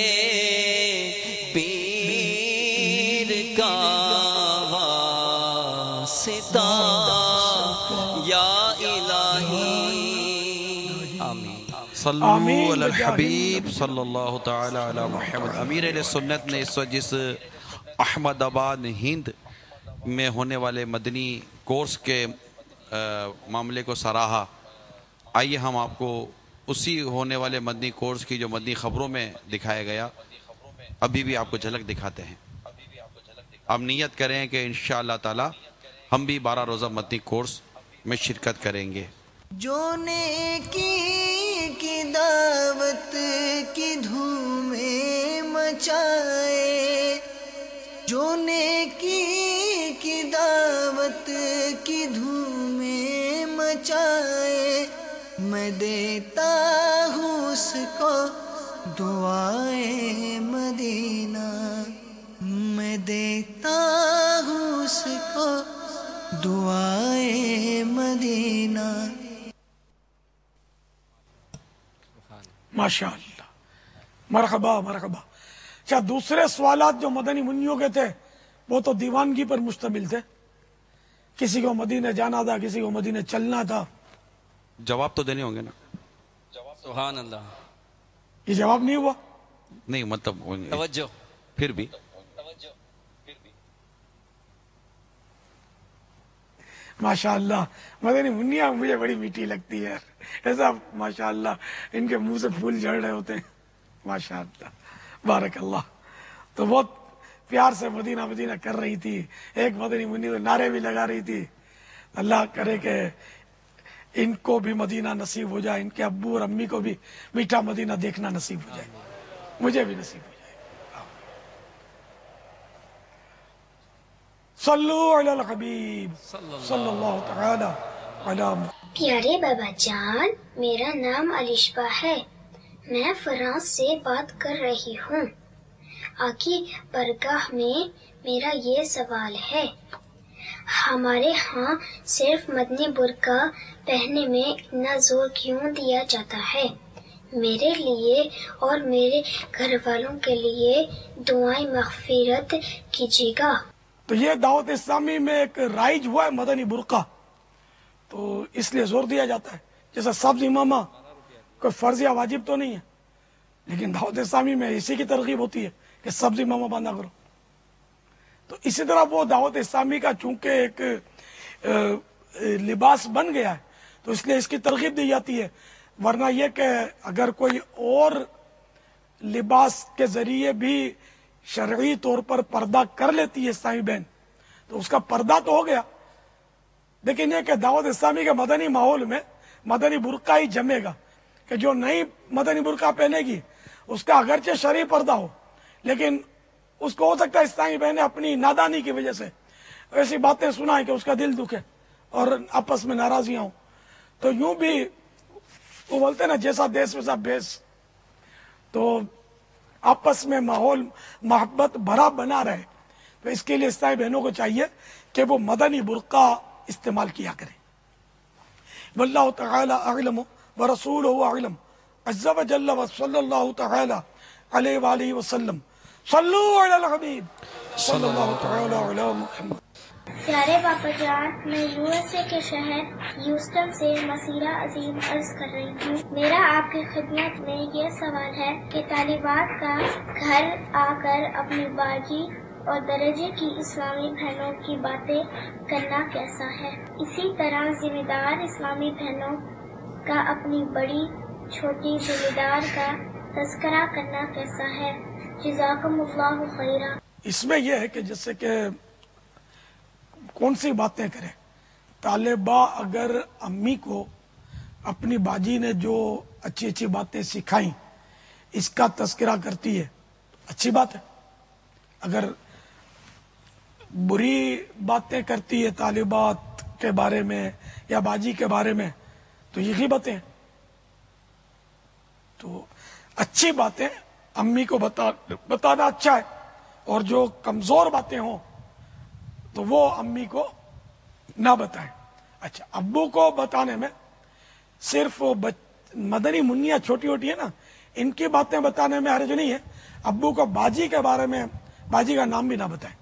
پیر کا واسطہ یا الہی. آمین.
صلو علی الحبیب صلی اللہ تعالی علی محمد. امیر اہل سنت نے اس وقت جس احمد آباد ہند میں ہونے والے مدنی کورس کے معاملے کو سراہا، آئیے ہم آپ کو اسی ہونے والے مدنی کورس کی جو مدنی خبروں میں دکھایا گیا ابھی بھی آپ کو جھلک دکھاتے ہیں. آپ نیت کریں کہ انشاءاللہ تعالی ہم بھی 12 روزہ مدنی کورس میں شرکت کریں گے.
جو نیکی کی دعوت کی دھومیں مچائے، جو نیکی کی دعوت کی دھومیں مچائے، میں دیتا ہوں اس کو دعائے مدینہ، میں دیتا ہوں اس کو دعائے مدینہ.
ماشاءاللہ، مرحبا مرحبا. اچھا، دوسرے سوالات جو مدنی منیوں کے تھے وہ تو دیوانگی پر مشتمل تھے. کسی کو مدینہ جانا تھا، کسی کو مدینہ چلنا تھا.
جواب تو دینے ہوں گے نا؟
سبحان اللہ.
یہ جواب نہیں ہوا؟
نہیں مطلب
توجہ.
پھر بھی
ماشاءاللہ مدنی منیا مجھے بڑی میٹھی لگتی ہے. ایسا ماشاءاللہ ان کے منہ سے پھول جھڑ رہے ہوتے ہیں. ماشاءاللہ بارک اللہ. تو بہت پیار سے مدینہ مدینہ کر رہی تھی. ایک مدنی منی تو نعرے بھی لگا رہی تھی. اللہ کرے کہ ان کو بھی مدینہ نصیب ہو جائے، ان کے ابو اور امی کو بھی میٹھا مدینہ دیکھنا نصیب ہو جائے، مجھے بھی نصیب ہو جائے. صلو علی الحبیب صلی اللہ تعالی علی محمد.
پیارے بابا جان، میرا نام علیشبہ ہے. میں فرانس سے بات کر رہی ہوں. آقی برگاہ میں میرا یہ سوال ہے، ہمارے ہاں صرف مدنی برقع پہننے میں اتنا زور کیوں دیا جاتا ہے؟ میرے لیے اور میرے گھر والوں کے لیے دعائیں مغفرت کیجیے گا.
تو یہ دعوت اسلامی میں ایک رائج ہوا ہے مدنی برقع. تو اس لیے زور دیا جاتا ہے. جیسا سبز امامہ کوئی فرض یا واجب تو نہیں ہے، لیکن دعوت اسلامی میں اسی کی ترغیب ہوتی ہے کہ سبز امامہ باندھا کرو. تو اسی طرح وہ دعوت اسلامی کا چونکہ ایک لباس بن گیا ہے تو اس لیے اس کی ترغیب دی جاتی ہے. ورنہ یہ کہ اگر کوئی اور لباس کے ذریعے بھی شرعی طور پر پردہ کر لیتی ہے اسلامی بہن تو اس کا پردہ تو ہو گیا، لیکن یہ کہ دعوت اسلامی کے مدنی ماحول میں مدنی برقع ہی جمے گا کہ جو نئی مدنی برقع پہنے گی اس کا اگرچہ شرعی پردہ ہو لیکن اس کو ہو سکتا ہے اسلامی بہنیں اپنی نادانی کی وجہ سے ایسی باتیں سنائیں کہ اس کا دل دکھے اور آپس میں ناراضیاں ہوں. تو یوں بھی وہ بولتے ہیں نا جیسا دیس ویسا بیس، تو آپس میں ماحول محبت بھرا بنا رہے. تو اس کے لیے اسلامی بہنوں کو چاہیے کہ وہ مدنی برقع استعمال کیا کریں. واللہ تعالی اعلم ورسولہ اعلم عز وجل وصلی اللہ تعالی علیہ وآلہ وسلم. صلو علی الحبیب صلی اللہ تعالی علی محمد.
پیارے باپا جان، میں USA کے شہر ہیوسٹن سے مسیرہ عظیم عرض کر رہی ہوں. میرا آپ کی خدمت میں یہ سوال ہے کہ طالبات کا گھر آ کر اپنی باجی اور درجے کی اسلامی بہنوں کی باتیں کرنا کیسا ہے؟ اسی طرح ذمہ دار اسلامی بہنوں کا اپنی بڑی چھوٹی ذمہ دار کا تذکرہ کرنا کیسا ہے؟ جزاکم اللہ خیرا.
اس میں یہ ہے کہ جیسے کہ کون سی باتیں کرے. طالبہ اگر امی کو اپنی باجی نے جو اچھی اچھی باتیں سکھائیں اس کا تذکرہ کرتی ہے اچھی بات ہے. اگر بری باتیں کرتی ہے طالبات کے بارے میں یا باجی کے بارے میں تو یہی باتیں. تو اچھی باتیں امی کو بتانا اچھا ہے، اور جو کمزور باتیں ہوں تو وہ امی کو نہ بتائیں. اچھا، ابو کو بتانے میں صرف مدنی منیاں چھوٹی چھوٹی ہے نا ان کی باتیں بتانے میں حرج نہیں ہے. ابو کو باجی کے بارے میں باجی کا نام بھی نہ بتائیں،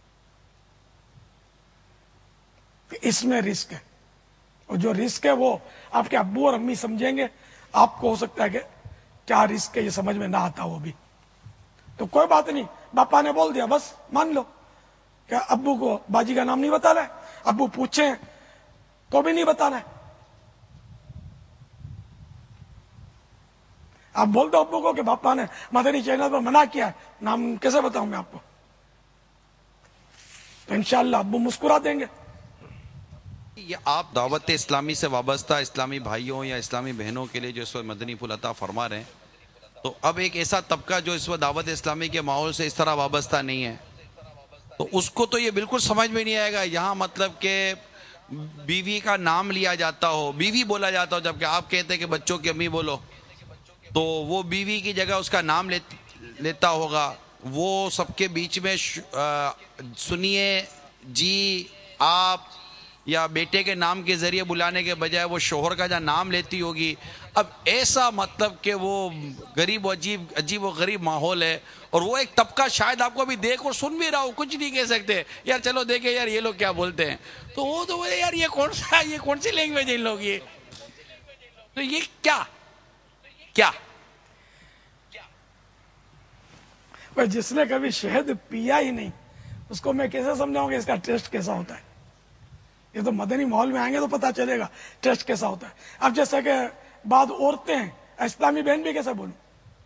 اس میں رسک ہے. اور جو رسک ہے وہ آپ کے ابو اور امی سمجھیں گے. آپ کو ہو سکتا ہے کہ کیا رسک ہے یہ سمجھ میں نہ آتا وہ بھی. تو کوئی بات نہیں، باپا نے بول دیا بس مان لو کہ ابو کو باجی کا نام نہیں بتانا ہے. ابو پوچھیں تو بھی نہیں بتانا ہے. آپ بول دو ابو کو کہ باپا نے مدنی چینل پر منع کیا ہے، نام کیسے بتاؤں میں آپ کو؟ تو انشاءاللہ ابو مسکرا دیں گے.
یہ آپ دعوت اسلامی سے وابستہ اسلامی بھائیوں یا اسلامی بہنوں کے لیے جو اس وقت مدنی پھول عطا فرما رہے ہیں، تو اب ایک ایسا طبقہ جو اس وقت دعوت اسلامی کے ماحول سے اس طرح وابستہ نہیں ہے تو اس کو تو یہ بالکل سمجھ میں نہیں آئے گا یہاں مطلب کہ بیوی کا نام لیا جاتا ہو، بیوی بولا جاتا ہو، جبکہ آپ کہتے ہیں کہ بچوں کی امی بولو، تو وہ بیوی کی جگہ اس کا نام لیتا ہوگا. وہ سب کے بیچ میں سنیے جی آپ یا بیٹے کے نام کے ذریعے بلانے کے بجائے وہ شوہر کا جہاں نام لیتی ہوگی. اب ایسا مطلب کہ وہ غریب و عجیب و غریب ماحول ہے. اور وہ ایک طبقہ شاید آپ کو بھی دیکھ اور سن بھی رہا ہو، کچھ نہیں کہہ سکتے یار چلو دیکھیں یار یہ لوگ کیا بولتے ہیں. تو وہ تو یار یہ کون سی لینگویج ہے ان لوگ، یہ تو یہ کیا
جس نے کبھی شہد پیا ہی نہیں اس کو میں کیسے سمجھاؤں کہ اس کا ٹیسٹ کیسا ہوتا ہے؟ یہ تو مدنی ماحول میں آئیں گے تو پتا چلے گا ٹیسٹ کیسا ہوتا ہے. اب جیسے کہ بعض عورتیں ہیں، اسلامی بہن بھی کیسے بولوں،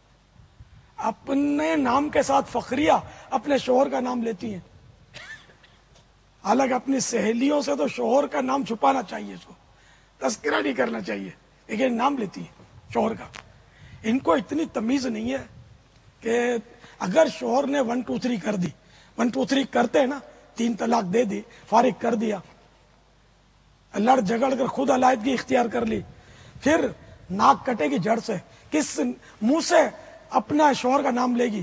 اپنے نام کے ساتھ فخریہ اپنے شوہر کا نام لیتی ہیں. حالانکہ اپنی سہیلیوں سے تو شوہر کا نام چھپانا چاہیے، اس کو تذکرہ نہیں کرنا چاہیے، لیکن نام لیتی ہیں شوہر کا. ان کو اتنی تمیز نہیں ہے کہ اگر شوہر نے 1 2 3 کر دی، 1 2 3 کرتے ہیں نا، 3 طلاق دے دی، فارغ کر دیا، لڑ جھگڑ کر خود علیحدگی اختیار کر لی، پھر ناک کٹے گی جڑ سے. کس منہ سے اپنا شوہر کا نام لے گی؟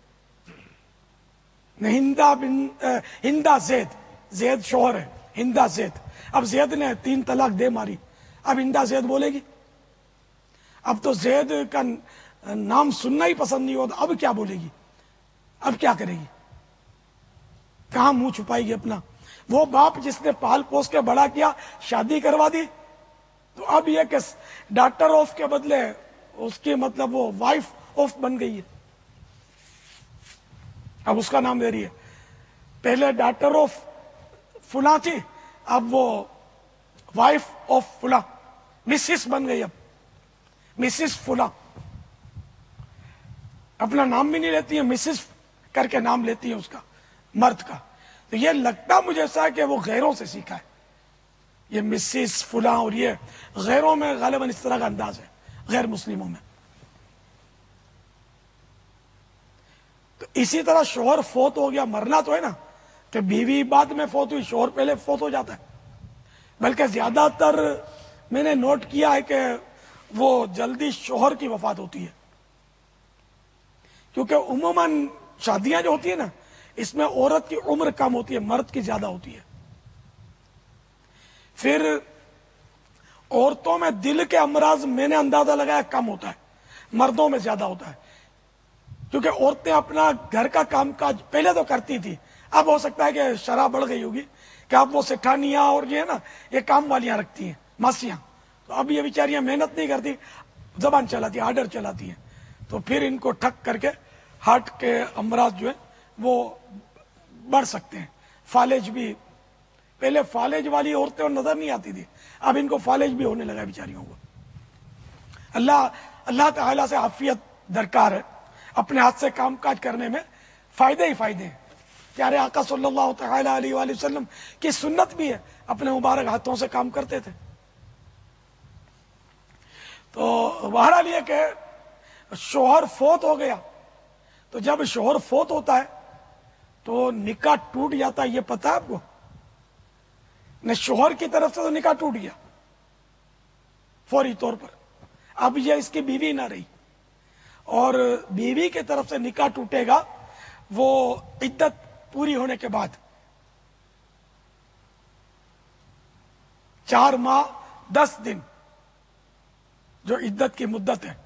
ہندا زید شوہر ہے، ہندا زید. اب زید نے 3 طلاق دے ماری، اب ہندا زید بولے گی؟ اب تو زید کا نام سننا ہی پسند نہیں ہوتا، اب کیا بولے گی؟ اب کیا کرے گی؟ کہاں منہ چھپائے گی اپنا؟ وہ باپ جس نے پال پوس کے بڑا کیا شادی کروا دی، تو اب یہ کہ ڈاکٹر آف کے بدلے اس کی مطلب وہ وائف آف بن گئی ہے، اب اس کا نام دے رہی ہے. پہلے ڈاکٹر آف فلاں تھی، اب وہ وائف آف فلاں، مسز بن گئی، اب مسز فلاں. اپنا نام بھی نہیں لیتی ہے، مسز کر کے نام لیتی ہے اس کا، مرد کا. تو یہ لگتا مجھے ایسا ہے کہ وہ غیروں سے سیکھا ہے، یہ مسز فلاں، اور یہ غیروں میں غالباً اس طرح کا انداز ہے، غیر مسلموں میں. تو اسی طرح شوہر فوت ہو گیا، مرنا تو ہے نا، کہ بیوی بعد میں فوت ہوئی، شوہر پہلے فوت ہو جاتا ہے. بلکہ زیادہ تر میں نے نوٹ کیا ہے کہ وہ جلدی شوہر کی وفات ہوتی ہے، کیونکہ عموماً شادیاں جو ہوتی ہیں نا، اس میں عورت کی عمر کم ہوتی ہے، مرد کی زیادہ ہوتی ہے. پھر عورتوں میں دل کے امراض میں نے اندازہ لگایا کم ہوتا ہے، مردوں میں زیادہ ہوتا ہے. کیونکہ عورتیں اپنا گھر کا کام کاج پہلے تو کرتی تھی، اب ہو سکتا ہے کہ شرح بڑھ گئی ہوگی کہ اب وہ سٹھانیاں اور یہ ہے نا، یہ کام والیاں رکھتی ہیں، ماسیاں. تو اب یہ بیچاریاں محنت نہیں کرتی، زبان چلاتی ہیں، آرڈر چلاتی ہیں. تو پھر ان کو ٹھک کر کے ہارٹ کے امراض جو ہے وہ بڑھ سکتے ہیں. فالج بھی، پہلے فالج والی عورتیں نظر نہیں آتی تھی، اب ان کو فالج بھی ہونے لگا بیچاریوں کو. اللہ تعالیٰ سے عافیت درکار ہے، اپنے ہاتھ سے کام کاج کرنے میں فائدے ہی فائدے ہیں. پیارے آقا صلی اللہ تعالی علیہ وآلہ وسلم کی سنت بھی ہے، اپنے مبارک ہاتھوں سے کام کرتے تھے. تو بہرحال یہ کہ شوہر فوت ہو گیا، تو جب شوہر فوت ہوتا ہے تو نکاح ٹوٹ جاتا ہے. یہ پتا ہے آپ کو؟ نہ شوہر کی طرف سے تو نکاح ٹوٹ گیا فوری طور پر، اب یہ اس کی بیوی نہ رہی، اور بیوی کی طرف سے نکاح ٹوٹے گا وہ عدت پوری ہونے کے بعد 4 ماہ 10 دن جو عدت کی مدت ہے.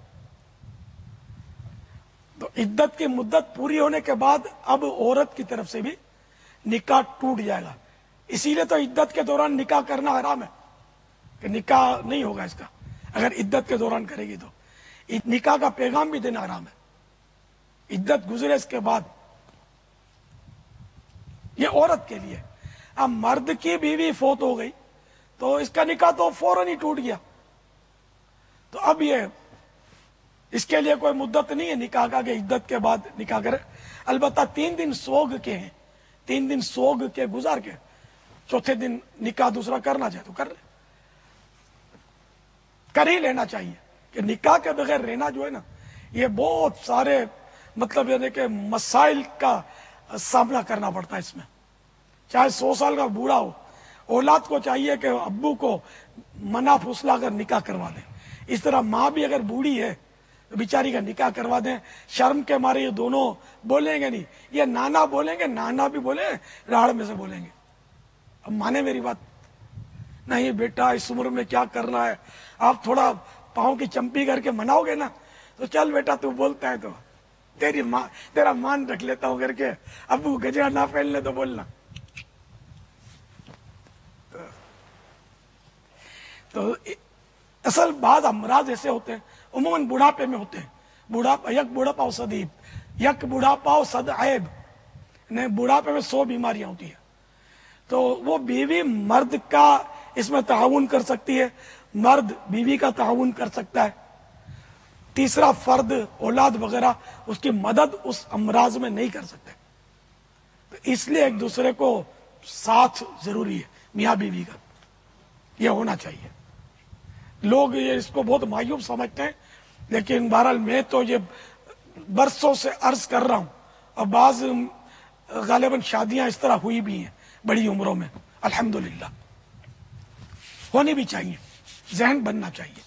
تو عدت کی مدت پوری ہونے کے بعد اب عورت کی طرف سے بھی نکاح ٹوٹ جائے گا. اسی لیے تو عدت کے دوران نکاح کرنا حرام ہے، کہ نکاح نہیں ہوگا اس کا اگر عدت کے دوران کرے گی. تو نکاح کا پیغام بھی دینا حرام ہے، عدت گزرے اس کے بعد. یہ عورت کے لیے. اب مرد کی بیوی فوت ہو گئی تو اس کا نکاح تو فوراً ہی ٹوٹ گیا. تو اب یہ اس کے لیے کوئی مدت نہیں ہے نکاح کا کہ عدت کے بعد نکاح کرے. البتہ 3 دن سوگ کے ہیں، 3 دن سوگ کے گزار کے چوتھے دن نکاح دوسرا کرنا چاہے تو کر لے، کر ہی لینا چاہیے. کہ نکاح کے بغیر رہنا جو ہے نا، یہ بہت سارے مطلب یعنی کہ مسائل کا سامنا کرنا پڑتا ہے اس میں. چاہے 100 سال کا بوڑھا ہو، اولاد کو چاہیے کہ ابو کو منع پھسلا کر نکاح کروا دیں. اس طرح ماں بھی اگر بوڑھی ہے تو بیچاری کا نکاح کروا دیں. شرم کے مارے یہ دونوں بولیں گے نہیں، یہ نانا بولیں گے، نانا بھی بولیں گے، راڑ میں سے بولیں گے. اب مانے میری بات، نہیں بیٹا اس عمر میں کیا کرنا ہے، آپ تھوڑا پاؤں کی چمپی کر کے مناؤ گے نا، تو چل بیٹا تو بولتا ہے تو تیرا مان رکھ لیتا ہوں کر کے، ابو گجرا نہ پھیلنے تو بولنا. تو اصل بعض امراض ایسے ہوتے ہیں، عموماً بڑھاپے میں ہوتے ہیں. یک بڑھاپا صدیب، یک بڑھاپا صد عیب، بڑھاپے میں 100 بیماریاں ہوتی ہیں. تو وہ بیوی مرد کا اس میں تعاون کر سکتی ہے، مرد بیوی کا تعاون کر سکتا ہے. تیسرا فرد اولاد وغیرہ اس کی مدد اس امراض میں نہیں کر سکتے. تو اس لیے ایک دوسرے کو ساتھ ضروری ہے، میاں بیوی کا یہ ہونا چاہیے. لوگ یہ اس کو بہت مایوب سمجھتے ہیں، لیکن بہرحال میں تو یہ برسوں سے عرض کر رہا ہوں، اور بعض غالباً شادیاں اس طرح ہوئی بھی ہیں بڑی عمروں میں، الحمدللہ ہونی بھی چاہیے، ذہن بننا چاہیے.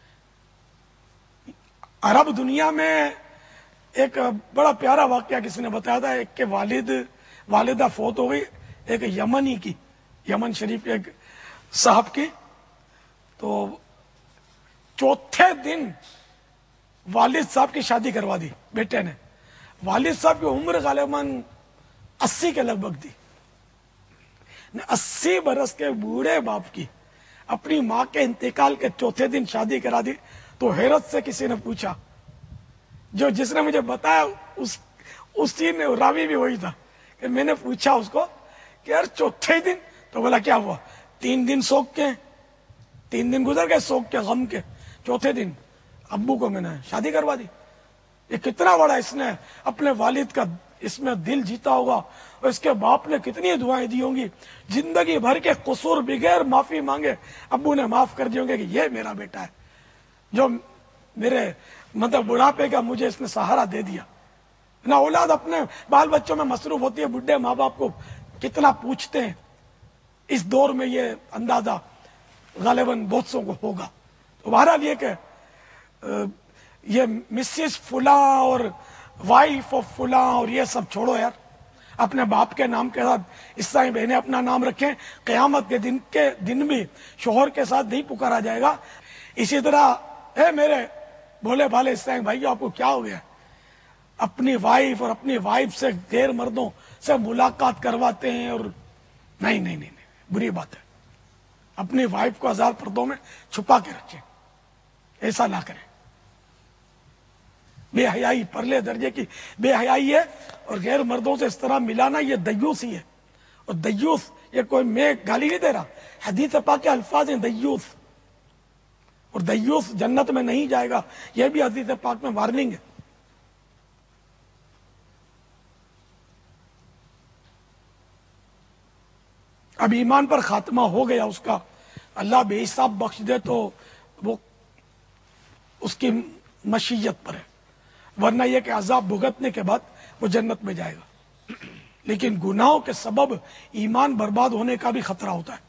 عرب دنیا میں ایک بڑا پیارا واقعہ کسی نے بتایا تھا، ایک کے والدہ فوت ہو گئی، ایک یمنی کی، یمن شریف ایک صاحب کی. تو چوتھے دن والد صاحب کی شادی کروا دی بیٹے نے. والد صاحب کی عمر غالباً 80 کے لگ بھگ تھی. نے 80 برس کے بوڑھے باپ کی اپنی ماں کے انتقال کے چوتھے دن شادی کرا دی. تو حیرت سے کسی نے پوچھا, جس نے مجھے بتایا اس چیز نے راوی بھی وہی تھا, کہ میں نے پوچھا اس کو کہ یار چوتھے دن, تو بولا کیا ہوا, 3 دن سوگ کے, 3 دن گزر گئے سوگ کے غم کے, چوتھے دن ابو کو میں نے شادی کروا دی. یہ کتنا بڑا اس نے اپنے والد کا اس میں دل جیتا ہوگا, اور اس کے باپ نے کتنی دعائیں دی ہوں گی, زندگی بھر کے قصور بغیر معافی مانگے ابو نے معاف کر دی ہوں گے کہ یہ میرا بیٹا ہے جو میرے مطلب بڑھاپے کا مجھے اس نے سہارا دے دیا. نہ اولاد اپنے بال بچوں میں مصروف ہوتی ہے, بڈھے ماں باپ کو کتنا پوچھتے ہیں. اس دور میں یہ اندازہ غالباً بہت سو کو ہوگا. تو بہرحال یہ کہ یہ مسز فلاں اور وائف آف فلاں اور یہ سب چھوڑو یار, اپنے باپ کے نام کے ساتھ عیسائی بہنیں اپنا نام رکھیں. قیامت کے دن بھی شوہر کے ساتھ نہیں پکارا جائے گا. اسی طرح اے میرے بھولے بھالے عیسائی بھائی, آپ کو کیا ہو گیا, اپنی وائف اور اپنی وائف سے غیر مردوں سے ملاقات کرواتے ہیں, اور نہیں, بری بات ہے. اپنی وائف کو 1000 پردوں میں چھپا کے رکھیں, ایسا نہ کریں. بے حیائی پرلے درجے کی بے حیائی ہے, اور غیر مردوں سے اس طرح ملانا یہ دیوس ہی ہے. اور دیوس یہ کوئی میں گالی نہیں دے رہا, حدیث پاک کے الفاظ ہیں دیوس, اور دیوس جنت میں نہیں جائے گا, یہ بھی حدیث پاک میں وارننگ ہے. اب ایمان پر خاتمہ ہو گیا اس کا, اللہ بے حساب بخش دے تو وہ اس کی مشیت پر ہے, ورنہ یہ کہ عذاب بھگتنے کے بعد وہ جنت میں جائے گا. لیکن گناہوں کے سبب ایمان برباد ہونے کا بھی خطرہ ہوتا ہے.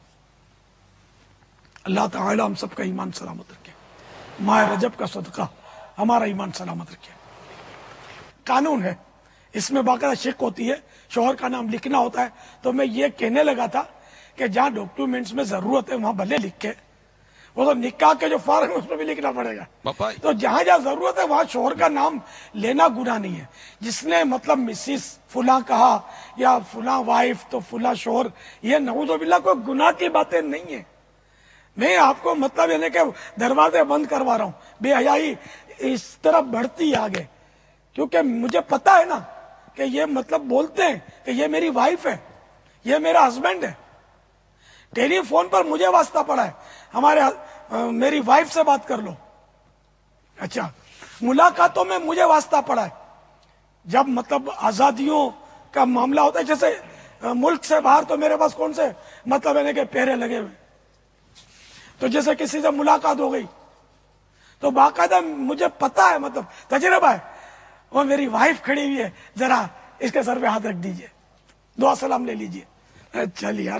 اللہ تعالی ہم سب کا ایمان سلامت رکھے, ماہ رجب کا صدقہ ہمارا ایمان سلامت رکھے. قانون ہے, اس میں باقاعدہ شک ہوتی ہے, شوہر کا نام لکھنا ہوتا ہے. تو میں یہ کہنے لگا تھا کہ جہاں ڈاکیومنٹس میں ضرورت ہے وہاں بھلے لکھے, وہ تو نکاح کے جو فارم ہے اس میں بھی لکھنا پڑے گا. تو جہاں جہاں ضرورت ہے وہاں شوہر کا نام لینا گناہ نہیں ہے. جس نے مطلب مسز فلاں کہا یا فلاں وائف تو فلاں شوہر, یہ نعوذ باللہ کوئی گناہ کی باتیں نہیں ہیں. میں آپ کو مطلب یعنی کہ دروازے بند کروا رہا ہوں. بے حیائی اس طرح بڑھتی آگے, کیونکہ مجھے پتا ہے نا کہ یہ مطلب بولتے ہیں کہ یہ میری وائف ہے, یہ میرا ہسبینڈ ہے. ٹیلی فون پر مجھے واسطہ پڑا ہے, میری وائف سے بات کر لو. اچھا, ملاقاتوں میں مجھے واسطہ پڑا ہے. جب مطلب آزادیوں کا معاملہ ہوتا ہے, جیسے ملک سے باہر, تو میرے پاس کون سے مطلب ہے کہ پہرے لگے ہوئے. تو جیسے کسی سے ملاقات ہو گئی تو باقاعدہ مجھے پتا ہے, مطلب تجربہ ہے, وہ میری وائف کھڑی ہوئی ہے, ذرا اس کے سر پہ ہاتھ رکھ دیجئے, دعا سلام لے لیجئے. چل یار,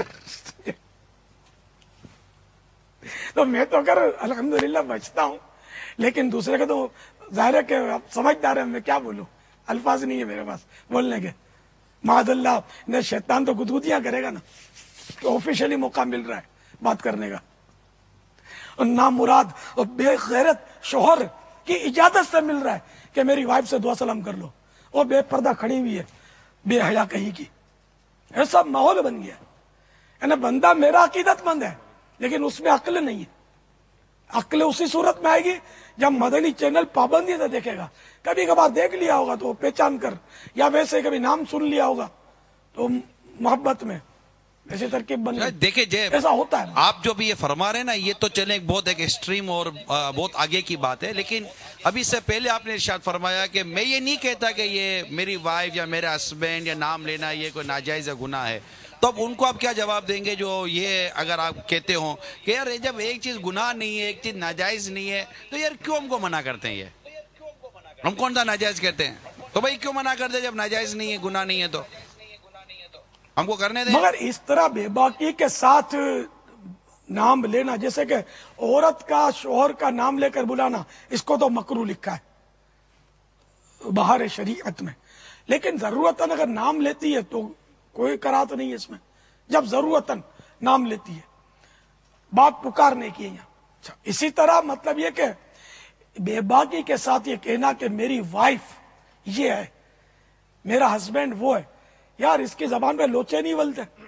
تو میں تو اگر الحمدللہ بچتا ہوں, لیکن دوسرے کے تو ظاہر ہے کہ آپ سمجھدار ہیں, میں کیا بولوں, الفاظ نہیں ہے میرے پاس بولنے کے. معاذ اللہ, نے شیطان تو گدگدیاں کرے گا نا کہ آفیشلی موقع مل رہا ہے بات کرنے کا. اور نامراد اور بے غیرت شوہر کی اجازت سے مل رہا ہے کہ میری وائف سے دعا سلام کر لو, اور بے پردہ کھڑی ہوئی ہے, بے حیا کہیں کی. ایسا ماحول بن گیا, یعنی بندہ میرا عقیدت مند ہے لیکن اس میں عقل نہیں ہے. عقل اسی صورت میں آئے گی جب مدنی چینل پابندی سے دیکھے گا. کبھی کبھار دیکھ لیا ہوگا تو پہچان کر, یا ویسے کبھی نام سن لیا ہوگا تو محبت میں ایسی ترکیب بن گئی.
دیکھیں جے,
ایسا ہوتا ہے.
آپ جو بھی یہ فرما رہے ہیں نا, یہ تو چلیں ایک بہت ایک ایکسٹریم اور بہت آگے کی بات ہے, لیکن ابھی سے پہلے آپ نے ارشاد فرمایا کہ میں یہ نہیں کہتا کہ یہ میری وائف یا میرا ہسبینڈ یا نام لینا یہ کوئی ناجائز گناہ ہے. تو اب ان کو آپ کیا جواب دیں گے جو یہ اگر آپ کہتے ہوں کہ یار جب ایک چیز گناہ نہیں ہے, ایک چیز ناجائز نہیں ہے, تو یار کیوں ہم کو منع کرتے ہیں؟ یہ ہم کون سا ناجائز کہتے ہیں؟ تو بھائی کیوں منع کرتے جب ناجائز نہیں ہے, گناہ نہیں ہے, تو ہم کو کرنے دیں.
مگر اس طرح بے باکی کے ساتھ نام لینا, جیسے کہ عورت کا شوہر کا نام لے کر بلانا, اس کو تو مکروہ لکھا ہے باہر شریعت میں. لیکن ضرورتاً اگر نام لیتی ہے تو کوئی کراہت نہیں ہے اس میں, جب ضرورتاً نام لیتی ہے, بات پکارنے کی ہے یہاں. اچھا, اسی طرح مطلب یہ کہ بے باکی کے ساتھ یہ کہنا کہ میری وائف یہ ہے, میرا ہسبینڈ وہ ہے, یار اس کی زبان پہ لوچے نہیں بولتے.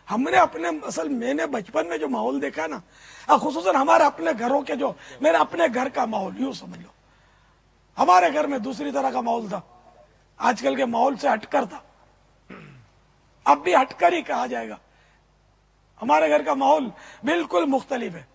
ہم نے اپنے میں نے بچپن میں جو ماحول دیکھا ہے نا، خصوصاً ہمارے اپنے گھروں کے جو میرے اپنے گھر کا ماحول یوں سمجھ لو، ہمارے گھر میں دوسری طرح کا ماحول تھا، آج کل کے ماحول سے ہٹ کر تھا، اب بھی ہٹ کر ہی کہا جائے گا۔ ہمارے گھر کا ماحول بالکل مختلف ہے،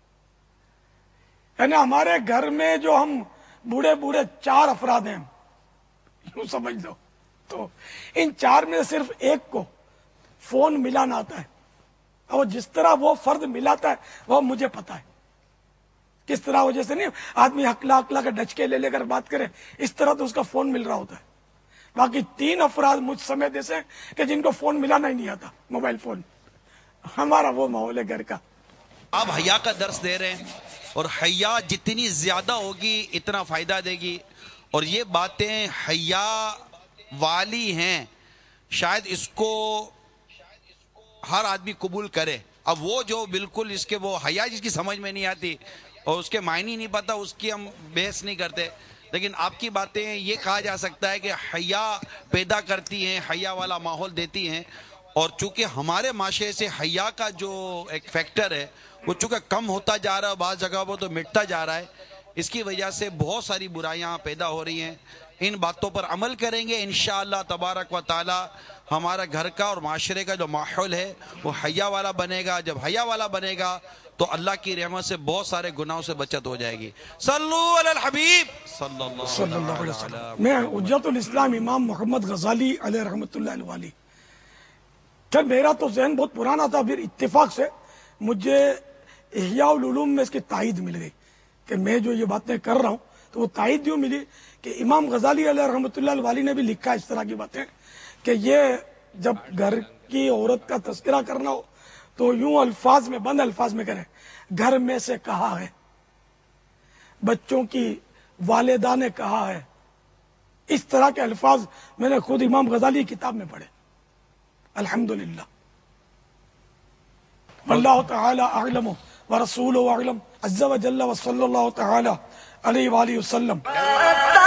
یعنی ہمارے گھر میں جو ہم بوڑھے 4 افراد ہیں، یوں سمجھ لو، تو ان 4 میں صرف ایک کو فون ملانا آتا ہے، اور جس طرح وہ فرد ملاتا ہے وہ مجھے پتا ہے کس طرح، وہ جیسے نہیں آدمی ہکلا کا ڈچکے لے کر بات کرے، اس طرح تو اس کا فون مل رہا ہوتا ہے۔ باقی 3 افراد مجھ سمیت ایسے کہ جن کو فون ملانا ہی نہیں آتا، موبائل فون۔ ہمارا وہ ماحول ہے گھر کا۔
آپ حیا کا درس دے رہے ہیں، اور حیا جتنی زیادہ ہوگی اتنا فائدہ دے گی، اور یہ باتیں حیا والی ہیں، شاید اس کو ہر آدمی قبول کرے۔ اب وہ جو بالکل اس کے وہ حیا جس کی سمجھ میں نہیں آتی اور اس کے معنی نہیں پتا، اس کی ہم بحث نہیں کرتے، لیکن آپ کی باتیں یہ کہا جا سکتا ہے کہ حیا پیدا کرتی ہیں، حیا والا ماحول دیتی ہیں، اور چونکہ ہمارے معاشرے سے حیا کا جو ایک فیکٹر ہے وہ چونکہ کم ہوتا جا رہا ہے، بعض جگہ پر تو مٹتا جا رہا ہے، اس کی وجہ سے بہت ساری برائیاں پیدا ہو رہی ہیں۔ ان باتوں پر عمل کریں گے انشاءاللہ تبارک و تعالی، ہمارا گھر کا اور معاشرے کا جو ماحول ہے وہ حیا والا بنے گا۔ جب حیا والا بنے گا تو اللہ کی رحمت سے بہت سارے گناہوں سے بچت ہو جائے گی۔ صلو علی الحبیب صلی اللہ علیہ وسلم۔
میں حجت الاسلام امام محمد غزالی علیہ رحمۃ اللہ علیہ، جب میرا تو ذہن بہت پرانا تھا، پھر اتفاق سے مجھے احیاء العلوم میں اس کی تائید مل گئی کہ میں جو یہ باتیں کر رہا ہوں، تو وہ تائید یوں ملی کہ امام غزالی علیہ رحمۃ اللہ علیہ نے بھی لکھا اس طرح کی باتیں کہ یہ جب گھر کی عورت کا تذکرہ کرنا ہو تو یوں الفاظ میں، بند الفاظ میں کریں، گھر میں سے کہا ہے، بچوں کی والدہ نے کہا ہے، اس طرح کے الفاظ میں نے خود امام غزالی کی کتاب میں پڑھے، الحمدللہ۔ واللہ تعالی اعلم ورسولہ اعلم عز وجل وصلی اللہ تعالی علیہ وآلہ وسلم۔